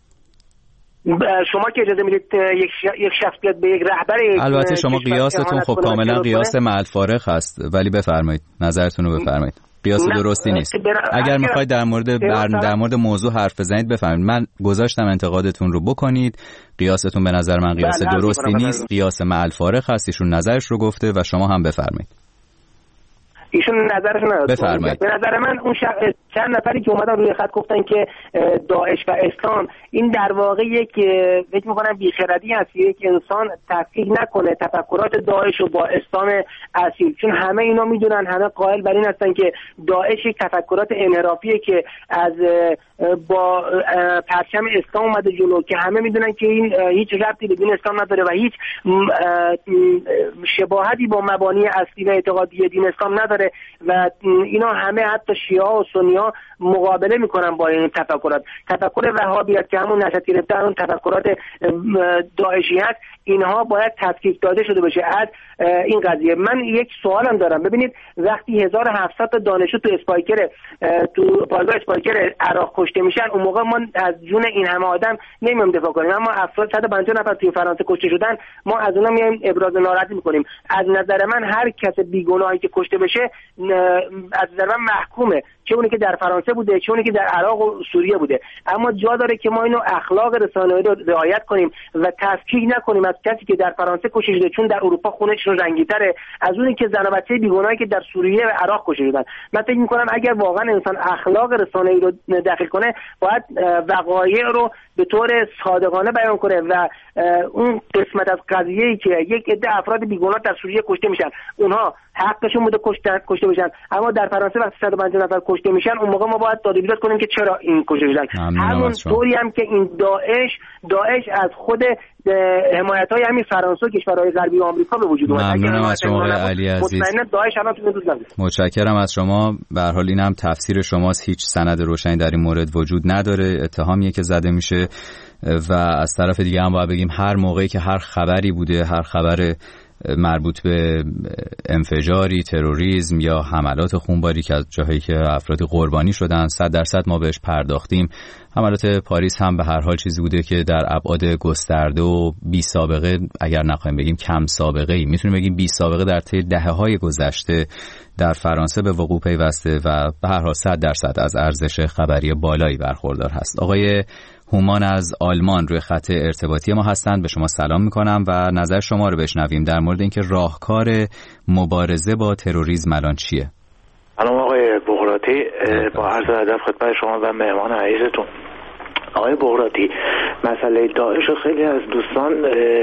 شما که اجازه میدید یک یک شخص بیاد به یک رهبر، البته شما قیاستون خب کاملا قیاس معل فارغ هست، ولی بفرمایید نظرتون رو بفرمایید. قیاس درستی نیست. اگر میخواید در مورد برن در مورد موضوع حرف بزنید بفرمایید. من گذاشتم انتقادتون رو بکنید. قیاستون به نظر من قیاس درستی نیست، قیاس معل فارغ هست. ایشون نظرش رو گفته و شما هم بفرمایید. ایشون نظرش نداد. بفرمایید. به نظر من اون شخص چند نفری که اومدن روی خط گفتن که داعش و اسلام، این در واقع یک فکر می‌کنم بی‌خردی است یک انسان تفکیک نکنه تفکرات داعش رو با اسلام اصیل، چون همه اینا میدونن، همه قائل بر این هستن که داعش یک تفکرات انحرافیه که از با پرچم اسلام اومده جلو، که همه میدونن که این هیچ ربطی به دین اسلام نداره و هیچ شباهتی با مبانی اصلی و اعتقادی دین اسلام نداره و اینا همه حتی شیعه و سنی ها مقابله میکنن با این تفکرات. تفکر وهابیت که همون نشأت گرفته اون تفکرات داعشیت، اینها باید تفکیک داده شده باشه از این قضیه. من یک سوالم دارم. ببینید وقتی هزار و هفتصد تا دانشجو تو اسپایکر تو پایگاه اسپایکر عراق کشته میشن، اون موقع ما از جون این همه آدم نمیام دفاع کنیم، اما افراد صد و پنجاه نفر توی فرانسه کشته شدن ما از اونها میایم ابراز ناراحتی میکنیم. از نظر من هر کس بیگناهی که کشته بشه از نظر من محکومه، چه اونی که در فرانسه بوده چه اونی که در عراق و سوریه بوده. اما جا داره که ما اینو اخلاق رسانه‌ای رو رعایت کنیم و تفکیک نکنیم از کسی که در فرانسه کشته شده چون در اروپا خونش رنگی‌تره از اونی که زن و بچه بیگناهی که در سوریه و عراق کشته شدن. من فکر می‌کنم اگر واقعا انسان اخلاق رسانه‌ای رو داخل کنه باید وقایع رو به طور صادقانه بیان کنه و اون قسمت از قضیه‌ای که یک عده افراد بیگناه در سوریه کشته میشن اونها حقشون بوده کشته کشته بشن، اما در فرانسه وقتی صد و پنجاه نفر کشته میشن اون موقع ما باید داد و بیداد کنیم که چرا این کشته شدن. همون طوری هم که این داعش داعش از خود حمایت‌های همین فرانسه و کشورهای غربی و آمریکا به وجود اومد. ممنونم از شما علی عزیز. مطمئنا داعش الان تو دوست نداره. متشکرم از شما. به هر حال اینم تفسیر شماست، هیچ سند روشنی در این مورد وجود نداره، اتهامیه که زده میشه و از طرف دیگه هم باید بگیم هر موقعی که هر خبری بوده، هر خبر مربوط به انفجاری، تروریسم یا حملات خونباری که از جاهایی که افراد قربانی شدن صد درصد ما بهش پرداختیم. حملات پاریس هم به هر حال چیزی بوده که در ابعاد گسترده و بی سابقه، اگر نخواهیم بگیم کم سابقه ای، میتونیم بگیم بی سابقه در طی دهه‌های گذشته در فرانسه به وقوع پیوسته و به هر حال صد درصد از ارزش خبری بالایی برخوردار هست. آقای هومان از آلمان روی خط ارتباطی ما هستند. به شما سلام میکنم و نظر شما رو بشنویم در مورد اینکه راهکار مبارزه با تروریسم الان چیه. سلام آقای بغراتی، با عرض ادب خدمت شما و مهمان عزیزتون. آقای بغراتی، مسئله داعش رو خیلی از دوستان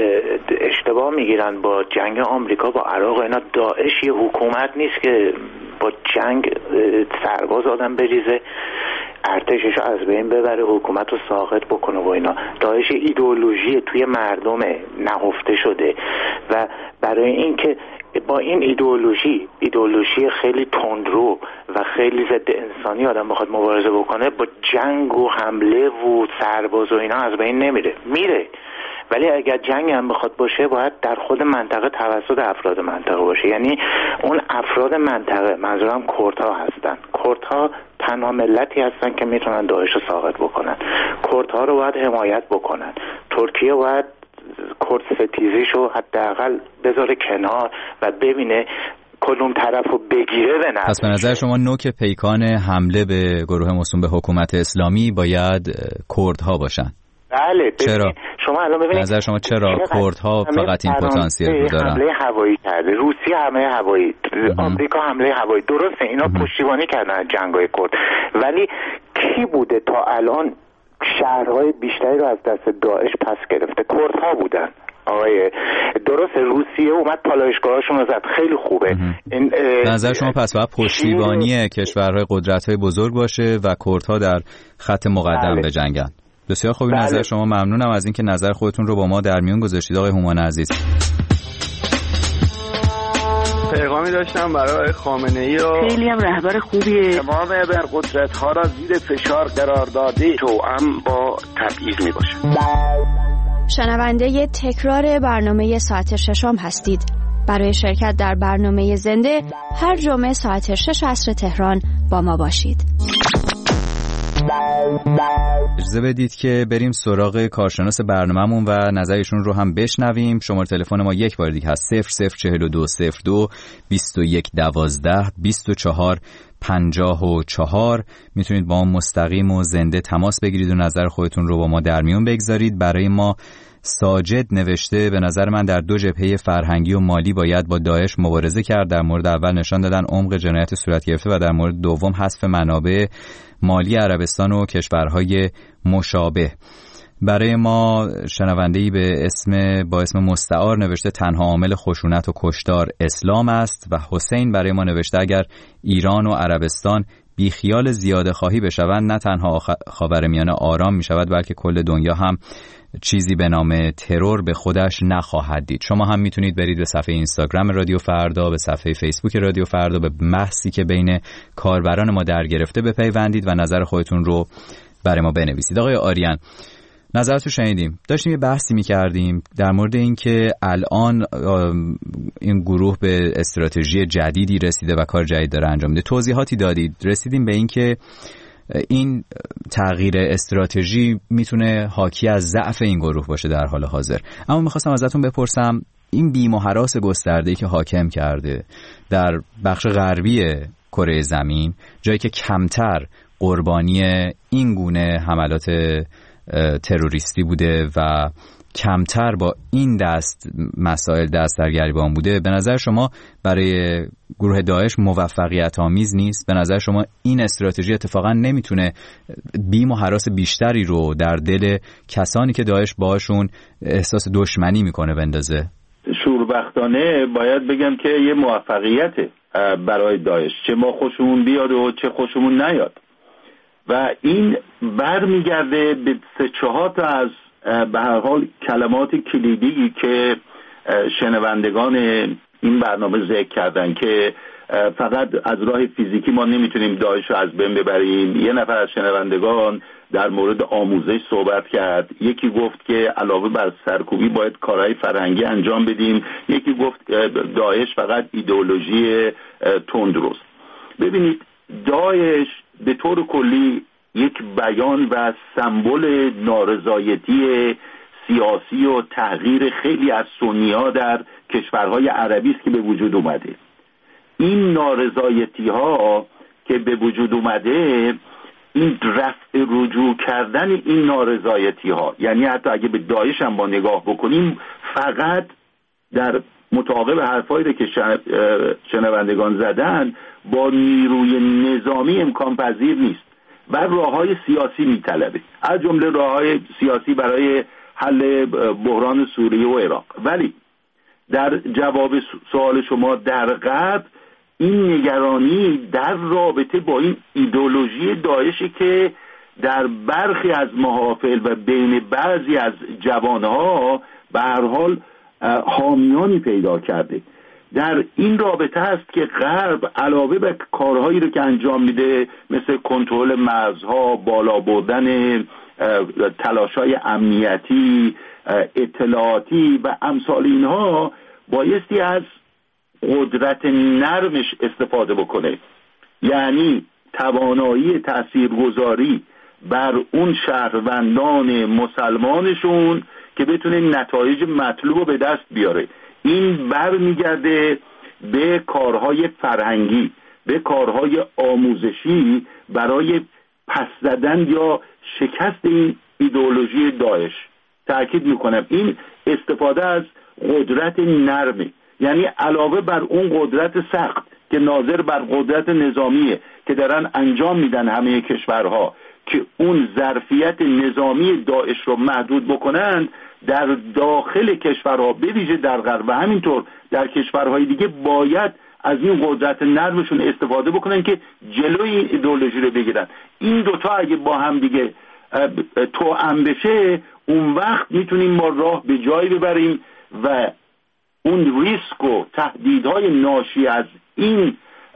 اشتباه میگیرن با جنگ آمریکا با عراق. اینا داعش یه حکومت نیست که با جنگ سرباز آدم بریزه، ارتشش رو از بین ببره، حکومت رو ساقط بکنه و اینا. داعش ایدئولوژی توی مردم نهفته شده و برای اینکه با این ایدئولوژی ایدئولوژی خیلی تندرو و خیلی ضد انسانی آدم بخواد مبارزه بکنه، با جنگ و حمله و سرباز و اینا از بین نمیره، میره. ولی اگر جنگ هم بخواد باشه باید در خود منطقه توسط افراد منطقه باشه، یعنی اون افراد منطقه، منظورم کردها هستن. کردها تنها ملتی هستن که میتونن داعش رو ساقط بکنن. کردها رو باید حمایت بکنن. ترکیه باید کرد ستیزیشو حداقل بذاره کنار و ببینه کدوم طرفو بگیره به نفعشه. پس به نظر شما نوک پیکان حمله به گروه موسوم به حکومت اسلامی باید کردها باشن؟ بله. چرا؟ شما الان ببینید نظر شما چرا کردها فقط این پتانسیل رو دارن؟ حمله هوایی کرده، روسیه حمله هوایی، آمریکا حمله هوایی، درسته اینا پشتیبانی کردن جنگ‌های کرد، ولی کی بوده تا الان شهرهای بیشتری رو از دست داعش پس گرفته؟ کردها بودن. آقای درست روسیه اومد پالایشگاهاشون رو زد، خیلی خوبه. این نظر شما پس باید پشتیبانی کشورهای قدرت‌های بزرگ باشه و کردها در خط مقدم بله. بجنگن. بسیار خوبی بله. نظر شما، ممنونم از اینکه نظر خودتون رو با ما در میون گذاشتید آقای هومان عزیز. پیغامی داشتم برای خامنه‌ای و خیلی هم رهبر خوبیه. تمام ابرقدرت‌ها را زیر فشار قرار داده، توأم با تبعیض میباشه. شنونده تکرار برنامه ساعت ششم هستید. برای شرکت در برنامه زنده هر جمعه ساعت شش عصر تهران با ما باشید. اجازه بدید که بریم سراغ کارشناس برنامه‌مون و نظرشون رو هم بشنویم. شماره تلفن ما یک بار دیگه هست صفر صفر چهل و دو صفر دو بیست و یک دوازده بیست و چهار پنجاه و چهار. میتونید با ما مستقیم و زنده تماس بگیرید و نظر خودتون رو با ما در میون بگذارید. برای ما ساجد نوشته به نظر من در دو جبهه فرهنگی و مالی باید با داعش مبارزه کرد. در مورد اول نشان دادن عمق جنایت صورت گرفته و در مورد دوم حذف منابع مالی عربستان و کشورهای مشابه. برای ما شنونده‌ای به اسم با اسم مستعار نوشته تنها عامل خشونت و کشتار اسلام است و حسین برای ما نوشته اگر ایران و عربستان بیخیال زیاده خواهی بشوند نه تنها خاورمیانه آرام می شود بلکه کل دنیا هم چیزی به نام ترور به خودش نخواهد دید. شما هم میتونید برید به صفحه اینستاگرام رادیو فردا، به صفحه فیسبوک رادیو فردا، به بحثی که بین کاربران ما در گرفته بپیوندید و نظر خودتون رو برای ما بنویسید. آقای آریان، نظرتو شنیدیم. داشتیم یه بحثی میکردیم در مورد اینکه الان این گروه به استراتژی جدیدی رسیده و کار جدید داره انجام میده. توضیحاتی دادید. رسیدیم به اینکه این تغییر استراتژی میتونه حاکی از ضعف این گروه باشه در حال حاضر. اما میخواستم ازتون بپرسم این بیم و هراس گسترده‌ای که حاکم کرده در بخش غربی کره زمین، جایی که کمتر قربانی این گونه حملات تروریستی بوده و کمتر با این دست مسائل دست در گریبان بوده، به نظر شما برای گروه داعش موفقیت آمیز نیست؟ به نظر شما این استراتژی اتفاقا نمیتونه بیم و هراس بیشتری رو در دل کسانی که داعش باشون احساس دشمنی میکنه بندازه؟ شوربختانه باید بگم که یه موفقیت برای داعش، چه ما خوشمون بیاد و چه خوشمون نیاد، و این برمیگرده به سه چهار تا از به هر حال کلمات کلیدی که شنوندگان این برنامه ذکر کردن که فقط از راه فیزیکی ما نمیتونیم داعش رو از بین ببریم. یه نفر از شنوندگان در مورد آموزش صحبت کرد، یکی گفت که علاوه بر سرکوبی باید کارهای فرهنگی انجام بدیم، یکی گفت داعش فقط ایدئولوژی تندروست. ببینید داعش به طور کلی یک بیان و سمبل نارضایتی سیاسی و تغییر خیلی از سنی‌ها در کشورهای عربی است که به وجود اومده. این نارضایتی ها که به وجود اومده، این رفع رجوع کردن این نارضایتی ها، یعنی حتی اگه به داعش هم با نگاه بکنیم فقط در مطابق حرفایی که شنوندگان زدن با نیروی نظامی امکان پذیر نیست و راههای سیاسی میطلبه، از جمله راههای سیاسی برای حل بحران سوریه و عراق. ولی در جواب سوال شما، در غرب این نگرانی در رابطه با این ایدئولوژی داعشی که در برخی از محافل و بین بعضی از جوانها به هر حال حامیانی پیدا کرده. در این رابطه است که غرب علاوه بر کارهایی رو که انجام میده مثل کنترل مرزها، بالا بردن تلاش‌های امنیتی، اطلاعاتی و امثال اینها، بایستی از قدرت نرمش استفاده بکنه، یعنی توانایی تاثیرگذاری بر اون شهروندان مسلمانشون که بتونه نتایج مطلوب رو به دست بیاره. این برمیگرده به کارهای فرهنگی، به کارهای آموزشی برای پس زدن یا شکست این ایدئولوژی داعش. تاکید میکنم این استفاده از قدرت نرمه، یعنی علاوه بر اون قدرت سخت که ناظر بر قدرت نظامیه که دارن انجام میدن همه کشورها که اون ظرفیت نظامی داعش رو محدود بکنند، در داخل کشورها به ویژه در غرب و همینطور در کشورهای دیگه باید از این قدرت نرمشون استفاده بکنن که جلوی ایدئولوژی رو بگیرن. این دوتا اگه با هم دیگه توأم بشه، اون وقت میتونیم ما راه به جایی ببریم و اون ریسک و تهدیدهای ناشی از این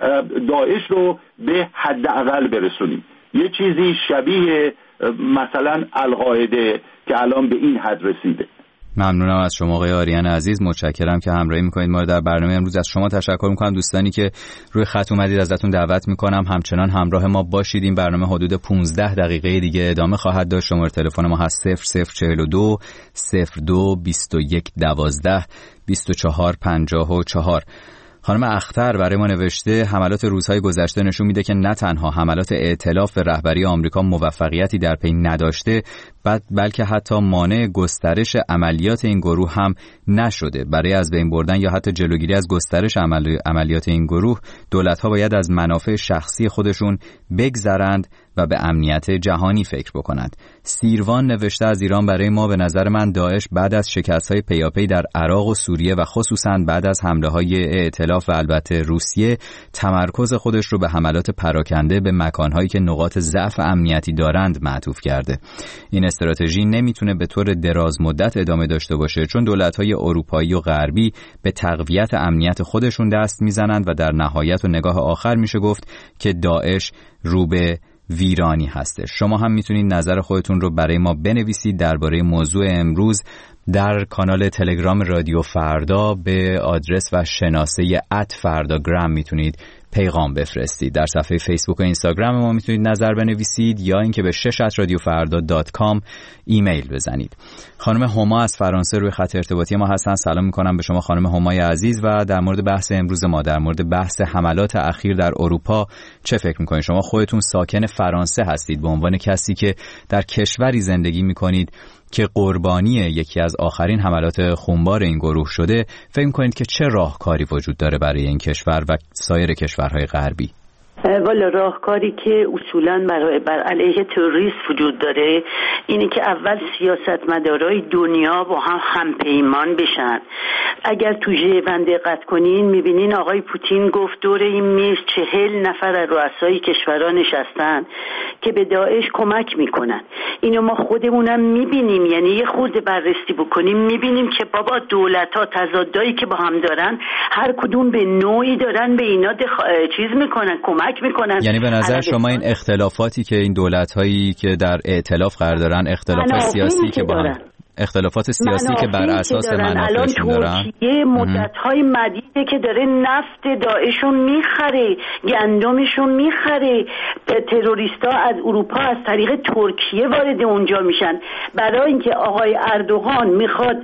داعش رو به حداقل برسونیم. یه چیزی شبیه مثلا القاعده که الان به این حد رسیده. ممنونم از شما آقای آریان عزیز، متشکرم که همراهی میکنید ما رو در برنامه امروز. از شما تشکر میکنم دوستانی که روی خط اومدید، ازتون دعوت میکنم همچنان همراه ما باشید. این برنامه حدود پانزده دقیقه دیگه ادامه خواهد داشت. شماره تلفن ما هست صفر صفر چهل و دو صفر دو بیست و یک دوازده بیست و چهار پنجاه و چهار. خانم اختر برای ما نوشته حملات روزهای گذشته نشون میده که نه تنها حملات ائتلاف به رهبری آمریکا موفقیتی در پی نداشته، بلکه حتی مانع گسترش عملیات این گروه هم نشده. برای از بین بردن یا حتی جلوگیری از گسترش عملیات این گروه، دولت‌ها باید از منافع شخصی خودشون بگذرند و به امنیت جهانی فکر بکنند. سیروان نوشته از ایران برای ما به نظر من داعش بعد از شکست‌های پیاپی در عراق و سوریه و خصوصاً بعد از حمله‌های ائتلاف و البته روسیه، تمرکز خودش رو به حملات پراکنده به مکان‌هایی که نقاط ضعف امنیتی دارند معطوف کرده. این استراتژی نمیتونه به طور دراز مدت ادامه داشته باشه، چون دولت‌های اروپایی و غربی به تقویت امنیت خودشون دست میزنند و در نهایت و نگاه آخر میشه گفت که داعش رو به ویرانی هستش. شما هم میتونید نظر خودتون رو برای ما بنویسید درباره موضوع امروز در کانال تلگرام رادیو فردا به آدرس و شناسه ات فرداگرام میتونید پیغام بفرستید. در صفحه فیسبوک و اینستاگرام ما میتونید نظر بنویسید یا اینکه به شش ات رادیو فردا دات کام ایمیل بزنید. خانم هما از فرانسه روی خط ارتباطی ما هستن. سلام میکنم به شما خانم همای عزیز و در مورد بحث امروز ما، در مورد بحث حملات اخیر در اروپا چه فکر میکنید؟ شما خودتون ساکن فرانسه هستید، به عنوان کسی که در کشوری زندگی میکنید که قربانی یکی از آخرین حملات خونبار این گروه شده، فکر می‌کنید که چه راهکاری وجود داره برای این کشور و سایر کشورهای غربی؟ والا راهکاری که اصولاً برای بر علیه تروریسم وجود داره اینه که اول سیاستمدارای دنیا با هم همپیمان بشن. اگر تو ژئون دقت کنین میبینین آقای پوتین گفت دور این میز چهل نفر از رؤسای کشورها نشستن که به داعش کمک میکنن. اینو ما خودمونم میبینیم، یعنی یه خورده بررسی بکنیم میبینیم که بابا دولت‌ها تضادایی که با هم دارن هر کدوم به نوعی دارن به اینا دخ... چیز میکنن، کمک میکنن. یعنی به نظر شما این اختلافاتی که این دولت‌هایی که در ائتلاف قرار دارن، اختلافات سیاسی که با هم اختلافات سیاسی که بر اساس منافعشون دارن، الان ترکیه مدت‌های مدیده که داره نفت داعشو میخره، گندمشون میخره، تروریستا از اروپا از طریق ترکیه وارد اونجا میشن. برای اینکه آقای اردوغان میخواد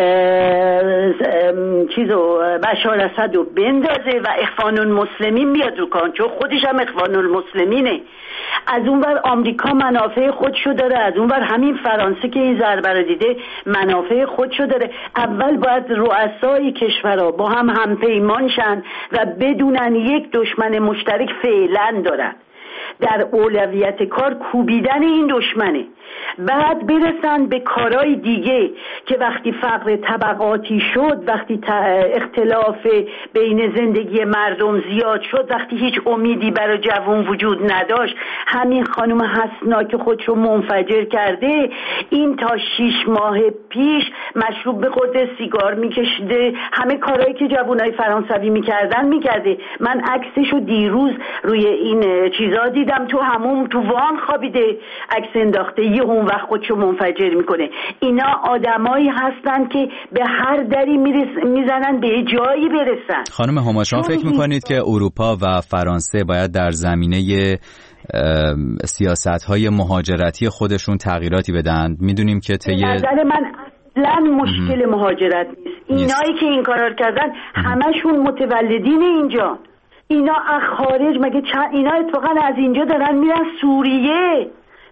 چیزو بشار اسدو بندازه و اخوان المسلمین بیاد رو کار، چون خودش هم اخوان المسلمینه. از اونور آمریکا منافع خودشو داره، از اونور همین فرانسه که این ضربه رو دیده منافع خودشو داره. اول باید رؤسای کشورها با هم همپیمان شن و بدونن یک دشمن مشترک فعلا دارن، در اولویت کار کوبیدن این دشمنه. بعد برسن به کارهای دیگه که وقتی فقر طبقاتی شد، وقتی اختلاف بین زندگی مردم زیاد شد، وقتی هیچ امیدی برای جوان وجود نداشت، همین خانم حسنا که خودشو منفجر کرده، این تا شیش ماه پیش مشروب بخورده، سیگار میکشیده، همه کارهایی که جوانای فرانسوی میکردن میکرده. من عکسشو دیروز روی این چیزا دیدم، تو همون تو وان خوابیده، عکس انداخته، یه اون وقت خودشو منفجر میکنه. اینا آدمایی هستن که به هر دری میزنن به جایی برسن. خانم هما، شما فکر میکنید که اروپا و فرانسه باید در زمینه سیاست‌های مهاجرتی خودشون تغییراتی بدن؟ میدونیم که طی نظر من اصلا مشکل مهاجرت نیست. اینایی که این کارا کردن همشون متولدین اینجا. اینا از خارج مگه چند اینا اتفاقا از اینجا دارن میرن سوریه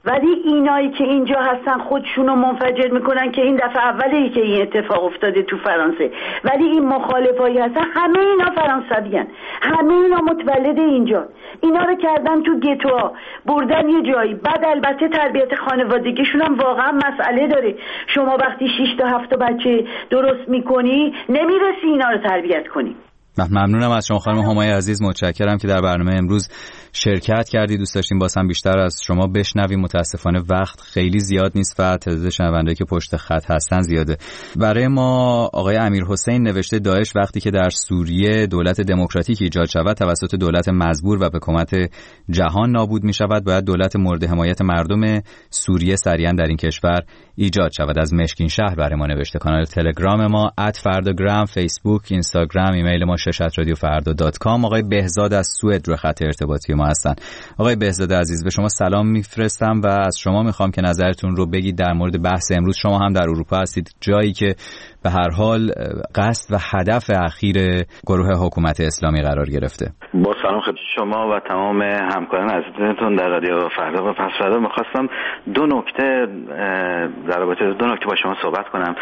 ولی اینایی که اینجا هستن خودشونو منفجر میکنن که این دفعه اولی که این اتفاق افتاده تو فرانسه، ولی این مخالفایی هستن همه اینا فرانسویان، همه اینا متولد اینجا، اینا رو کردن تو گتوها بردن یه جایی. بعد البته تربیت خانوادگیشون هم واقعا مسئله داره. شما وقتی شش تا هفت تا بچه درست میکنی نمیرسی اینا رو تربیت کنی. ممنونم از شما خانم همای عزیز، متشکرم که در برنامه امروز شرکت کردید. دوست داشتیم باز هم بیشتر از شما بشنویم. متاسفانه وقت خیلی زیاد نیست و تعداد شنوندهایی که پشت خط هستن زیاده. برای ما آقای امیرحسین نوشته داعش وقتی که در سوریه دولت دموکراتیک ایجاد شود توسط دولت مزبور و به کمک جهان نابود می شود، باید دولت مورد حمایت مردم سوریه سریعا در این کشور ایجاد شود. از مشکین شهر برای ما نوشته. کانال تلگرام ما ات فرداگرام، فیسبوک، اینستاگرام، ایمیل ما شش ات رادیو فردا دات کام. آقای بهزاد از سوئد رو خط ارتباطی ما هستن. آقای بهزاد عزیز، به شما سلام میفرستم و از شما میخوام که نظرتون رو بگید در مورد بحث امروز. شما هم در اروپا هستید، جایی که به هر حال قصد و هدف اخیر گروه حکومت اسلامی قرار گرفته. با سلام خدمت شما و تمام همکاران عزیزتون در رادیو فردا و پس فردا میخواستم دو نکته در رابطه دو نکته با شما صحبت کنم.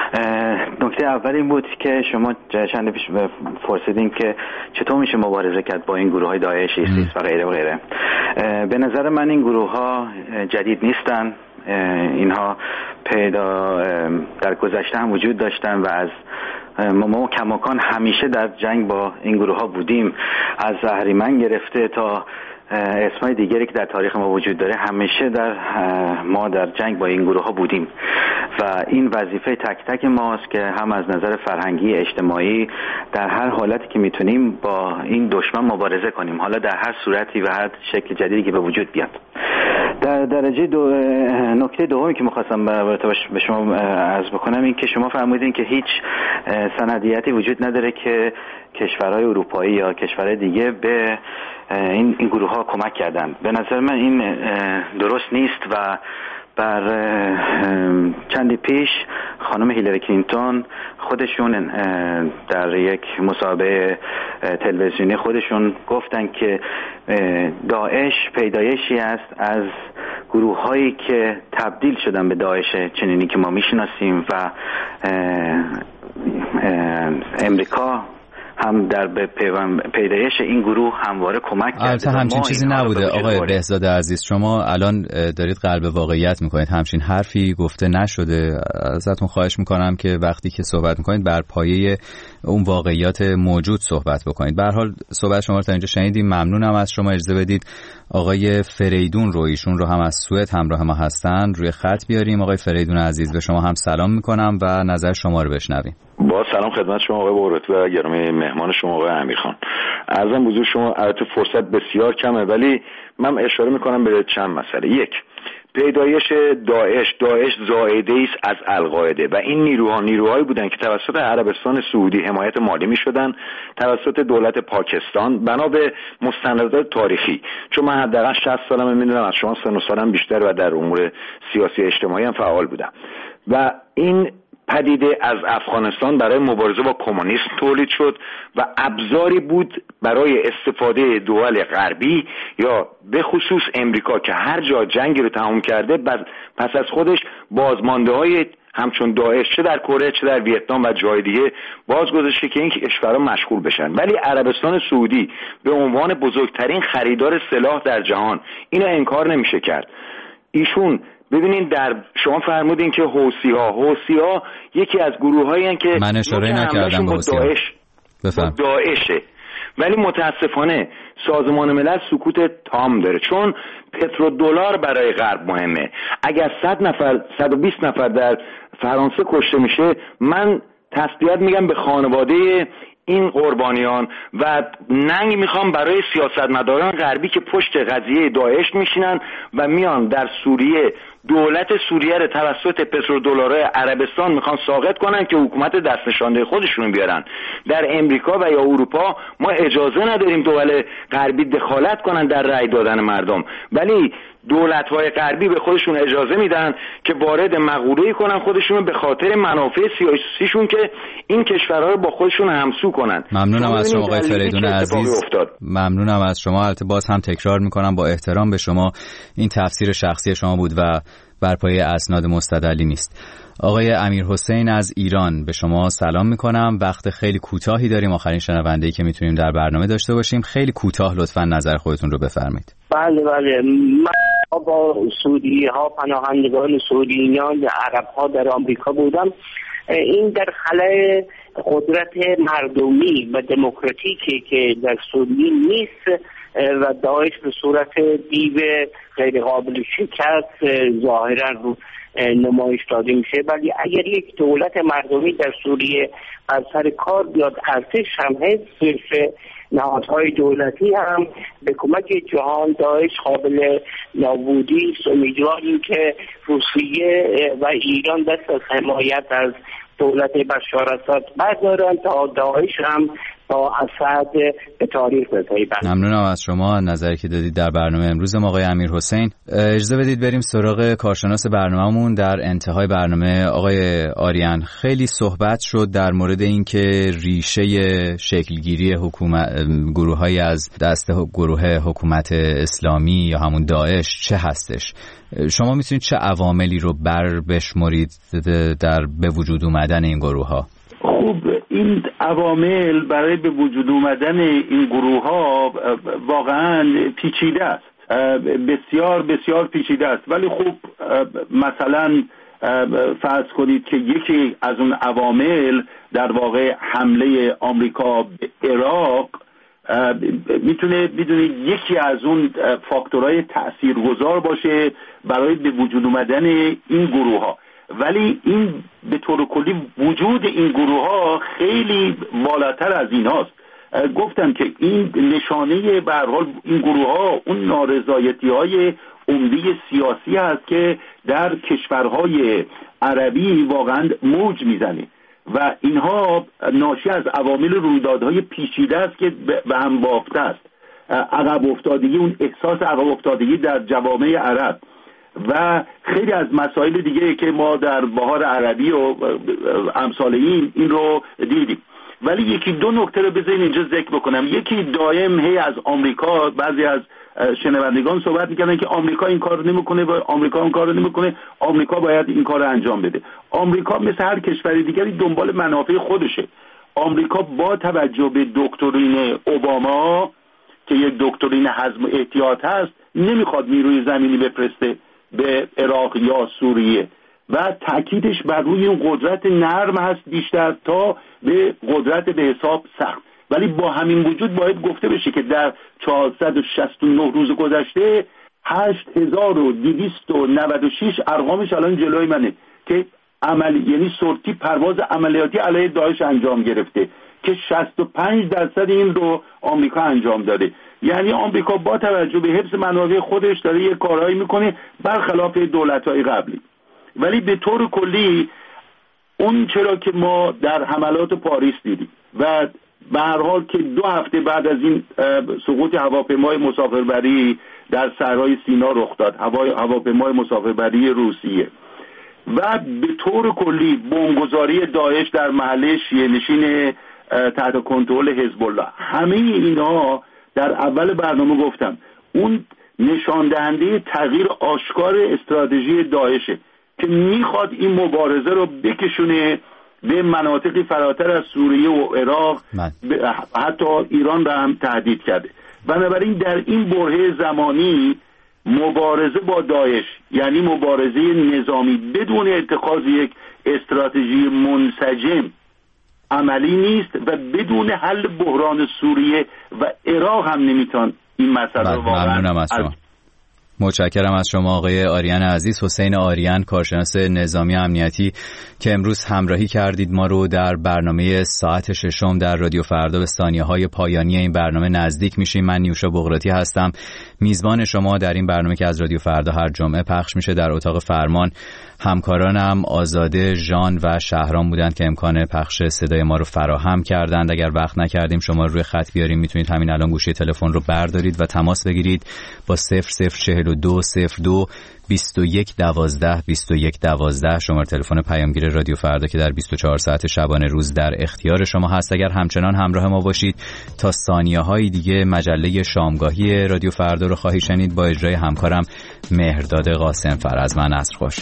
نکته اول این بود که شما چند پیش پرسیدین که چطور میشه مبارزه کرد با این گروه های داعش، ایسیس و غیره و غیره. به نظر من این گروه ها جدید نیستن. اینها پیدا در گذشته هم وجود داشتن و از ما کماکان همیشه در جنگ با این گروه ها بودیم. از اهریمن گرفته تا اسمای دیگری که در تاریخ ما وجود داره همیشه در ما در جنگ با این گروه ها بودیم و این وظیفه تک تک ماست که هم از نظر فرهنگی اجتماعی در هر حالتی که میتونیم با این دشمن مبارزه کنیم، حالا در هر صورتی و هر شکل جدیدی که به وجود بیاد. در درجه دو نکته دومی که می‌خواستم به شما عرض بکنم این که شما فرمودین که هیچ سندیتی وجود نداره که کشورهای اروپایی یا کشورهای دیگه به این این گروه ها کمک کردن. به نظر من این درست نیست و بر چندی پیش خانم هیلاری کلینتون خودشون در یک مصاحبه تلویزیونی خودشون گفتن که داعش پیدایشی است از گروه هایی که تبدیل شدن به داعش چنینی که ما میشناسیم و امریکا هم در به پیدایش این گروه همواره کمک کرده. البته همچین چیزی نبوده آقای بهزاد عزیز. شما الان دارید قلب واقعیت میکنید. همچین حرفی گفته نشده. ازتون خواهش میکنم که وقتی که صحبت میکنید بر پایه اون واقعیات موجود صحبت بکنید. به هر حال صحبت شما رو تا اینجا شنیدیم. ممنونم از شما. اجازه بدید آقای فریدون رو، ایشون رو هم از سوئد همراه ما هستن، روی خط بیاریم. آقای فریدون عزیز، به شما هم سلام میکنم و نظر شما رو بشنویم. با سلام خدمت شما آقای بهرتی و گرامی مهمان شما آقای امیرخان. عرضم حضور شما، البته فرصت بسیار کمه ولی من اشاره میکنم به چند مسئله. یک، پیدایش داعش داعش زائده است از القاعده و این نیروها نیروهایی بودن که توسط عربستان سعودی حمایت مالی میشدن، توسط دولت پاکستان بنا به مستندات تاریخی. چون من حداقل شصت سالمه، میدونم از شما سن و سالم بیشتر و در امور سیاسی اجتماعی هم فعال بودم و این پدیده از افغانستان برای مبارزه با کمونیسم تولید شد و ابزاری بود برای استفاده دول غربی یا به خصوص امریکا که هر جا جنگی رو تمام کرده پس از خودش بازمانده های همچون داعش چه در کره چه در ویتنام و جای دیگه باز گذاشته که این کشورها مشغول بشن. ولی عربستان سعودی به عنوان بزرگترین خریدار سلاح در جهان اینو انکار نمیشه کرد. ایشون ببینین در شما فرمودین که حوثی ها حوثی ها یکی از گروه هایی هستند که من اشاره نکردم به داعش بفهم داعشه، ولی متاسفانه سازمان ملل سکوت تام داره چون پترودلار برای غرب مهمه. اگر صد نفر صد و بیست نفر در فرانسه کشته میشه، من تسلیت میگم به خانواده این قربانیان و ننگ میخوام برای سیاستمداران غربی که پشت قضیه داعش میشینن و میان در سوریه دولت سوریه رو توسط پترودلارهای عربستان میخوان ساقط کنن که حکومت دست نشانده خودشون بیارن. در امریکا و یا اروپا ما اجازه نداریم دول غربی دخالت کنن در رأی دادن مردم، ولی دولت‌های غربی به خودشون اجازه میدن که وارد مغوله‌ای کنن خودشون به خاطر منافع سیاسیشون که این کشورها رو با خودشون همسو کنن. ممنونم از شما آقای فریدون عزیز. ممنونم از شما. البته باز هم تکرار میکنم با احترام به شما، این تفسیر شخصی شما بود و بر پایه اسناد مستدلی نیست. آقای امیرحسین از ایران به شما سلام میکنم. وقت خیلی کوتاهی داریم، آخرین شنونده‌ای که میتونیم در برنامه داشته باشیم. خیلی کوتاه لطفاً نظر خودتون رو بفرمایید. بله بله من با سعودی ها، پناهندگان سعودیان، عرب ها در آمریکا بودم. این در خلأ قدرت مردمی و دموکراتیکی که در سعودی نیست و داعش به صورت دیو غیر قابل شکست ظاهرا رو نمایش داده میشه. ولی اگر یک دولت مردمی در سوریه از سر کار بیاد، ارتش هم هست، صرف نهادهای دولتی هم به کمک جهان داعش قابل نابودی است. امیدواریم که روسیه و ایران دست از حمایت از دولت بشار اسد بردارن تا داعش هم با اسد به تاریخ بپیوندد. ممنونم از شما نظری که دادید در برنامه امروز ما. آقای امیرحسین، اجازه بدید بریم سراغ کارشناس برنامه‌مون. در انتهای برنامه آقای آریان خیلی صحبت شد در مورد اینکه ریشه شکلگیری حکومت گروه‌های از دست گروه حکومت اسلامی یا همون داعش چه هستش. شما میتونید چه عواملی رو بر بشمرید در به وجود اومدن این گروه‌ها؟ خوب، این عوامل برای به وجود اومدن این گروه ها واقعا پیچیده است، بسیار بسیار پیچیده است. ولی خوب مثلا فرض کنید که یکی از اون عوامل در واقع حمله آمریکا به عراق میتونه بدونید یکی از اون فاکتورهای تاثیرگذار باشه برای به وجود اومدن این گروه ها. ولی این به طور کلی وجود این گروه ها خیلی بالاتر از این هاست. گفتم که این نشانه به هر حال این گروه ها اون نارضایتی های عمده سیاسی هست که در کشورهای عربی واقعا موج میزنه و اینها ناشی از عوامل رویدادهای پیچیده است که به هم بافته است. عقب افتادگی، اون احساس عقب افتادگی در جوامع عرب و خیلی از مسائل دیگه که ما در بهار عربی و امثال این این رو دیدیم. ولی یکی دو نکته رو بذارین اینجا ذکر بکنم. یکی دائم هی از آمریکا بعضی از شنوندگان صحبت میکنن که آمریکا این کار رو نمیکنه و آمریکا اون کار رو نمیکنه، آمریکا باید این کار رو انجام بده. آمریکا مثل هر کشور دیگری دنبال منافع خودشه. آمریکا با توجه به دکترین اوباما که یک دکترین حزم احتیاط هست نمیخواد نیروی زمینی بفرسته به عراق یا سوریه و تاکیدش بر روی اون قدرت نرم هست بیشتر تا به قدرت به حساب سخت. ولی با همین وجود باید گفته بشه که در چهارصد و شصت و نه روز گذشته هشت هزار و دویست و نود و شش ارقامش الان جلوی منه که عملی یعنی سورتی پرواز عملیاتی علیه داعش انجام گرفته که شصت و پنج درصد این رو آمریکا انجام داده. یعنی آمریکا با توجه به حفظ منافع خودش داره یه کارهایی میکنه برخلاف دولت‌های قبلی. ولی به طور کلی اون چرا که ما در حملات پاریس دیدیم و به هر حال که دو هفته بعد از این سقوط هواپیمای مسافربری در صحرای سینا رخ داد، هواپیمای مسافربری روسیه، و به طور کلی بمبگذاری داعش در محله شیعه‌نشین تحت کنترل حزب الله، همه اینها در اول برنامه گفتم اون نشان دهنده تغییر آشکار استراتژی داعشه که میخواد این مبارزه رو بکشونه به مناطقی فراتر از سوریه و عراق، حتی ایران را هم تهدید کرده. بنابراین در این برهه زمانی مبارزه با داعش یعنی مبارزه نظامی بدون اتخاذ یک استراتژی منسجم عملی نیست و بدون حل بحران سوریه و عراق هم نمیتون این مسئله رو واقعا. متشکرم از شما آقای آریان عزیز. حسین آریان، کارشناس نظامی امنیتی که امروز همراهی کردید ما رو در برنامه ساعت ششم در رادیو فردا. به ثانیه‌های پایانی این برنامه نزدیک میشیم. من نیوشا بغراتی هستم، میزبان شما در این برنامه که از رادیو فردا هر جمعه پخش میشه در اتاق فرمان. همکارانم آزاده، ژان و شهرام بودند که امکان پخش صدای ما رو فراهم کردند. اگر وقت نکردیم شما روی خط بیاریم، میتونید همین الان گوشی تلفن رو بردارید و تماس بگیرید با صفر صفر چهل و دو صفر دو بیست و یک دوازده بیست و یک دوازده، شماره تلفن پیامگیر رادیو فردا که در بیست و چهار ساعت شبانه روز در اختیار شما هست. اگر همچنان همراه ما باشید تا ثانیه های دیگه مجله شامگاهی رادیو فردا رو خواهید شنید با اجرای همکارم مهرداد قاسم فرز. من عصر خوش.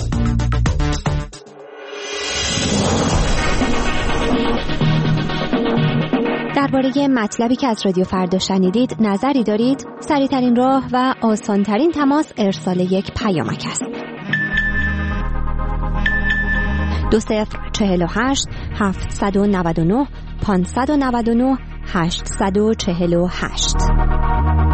درباره مطلبی که از رادیو فردا شنیدید نظری دارید؟ سریع‌ترین راه و آسان‌ترین تماس ارسال یک پیامک است. دو صفر چهل و هشت هفتصد و نود و نه پانصد و نود و نه هشتصد و چهل و هشت.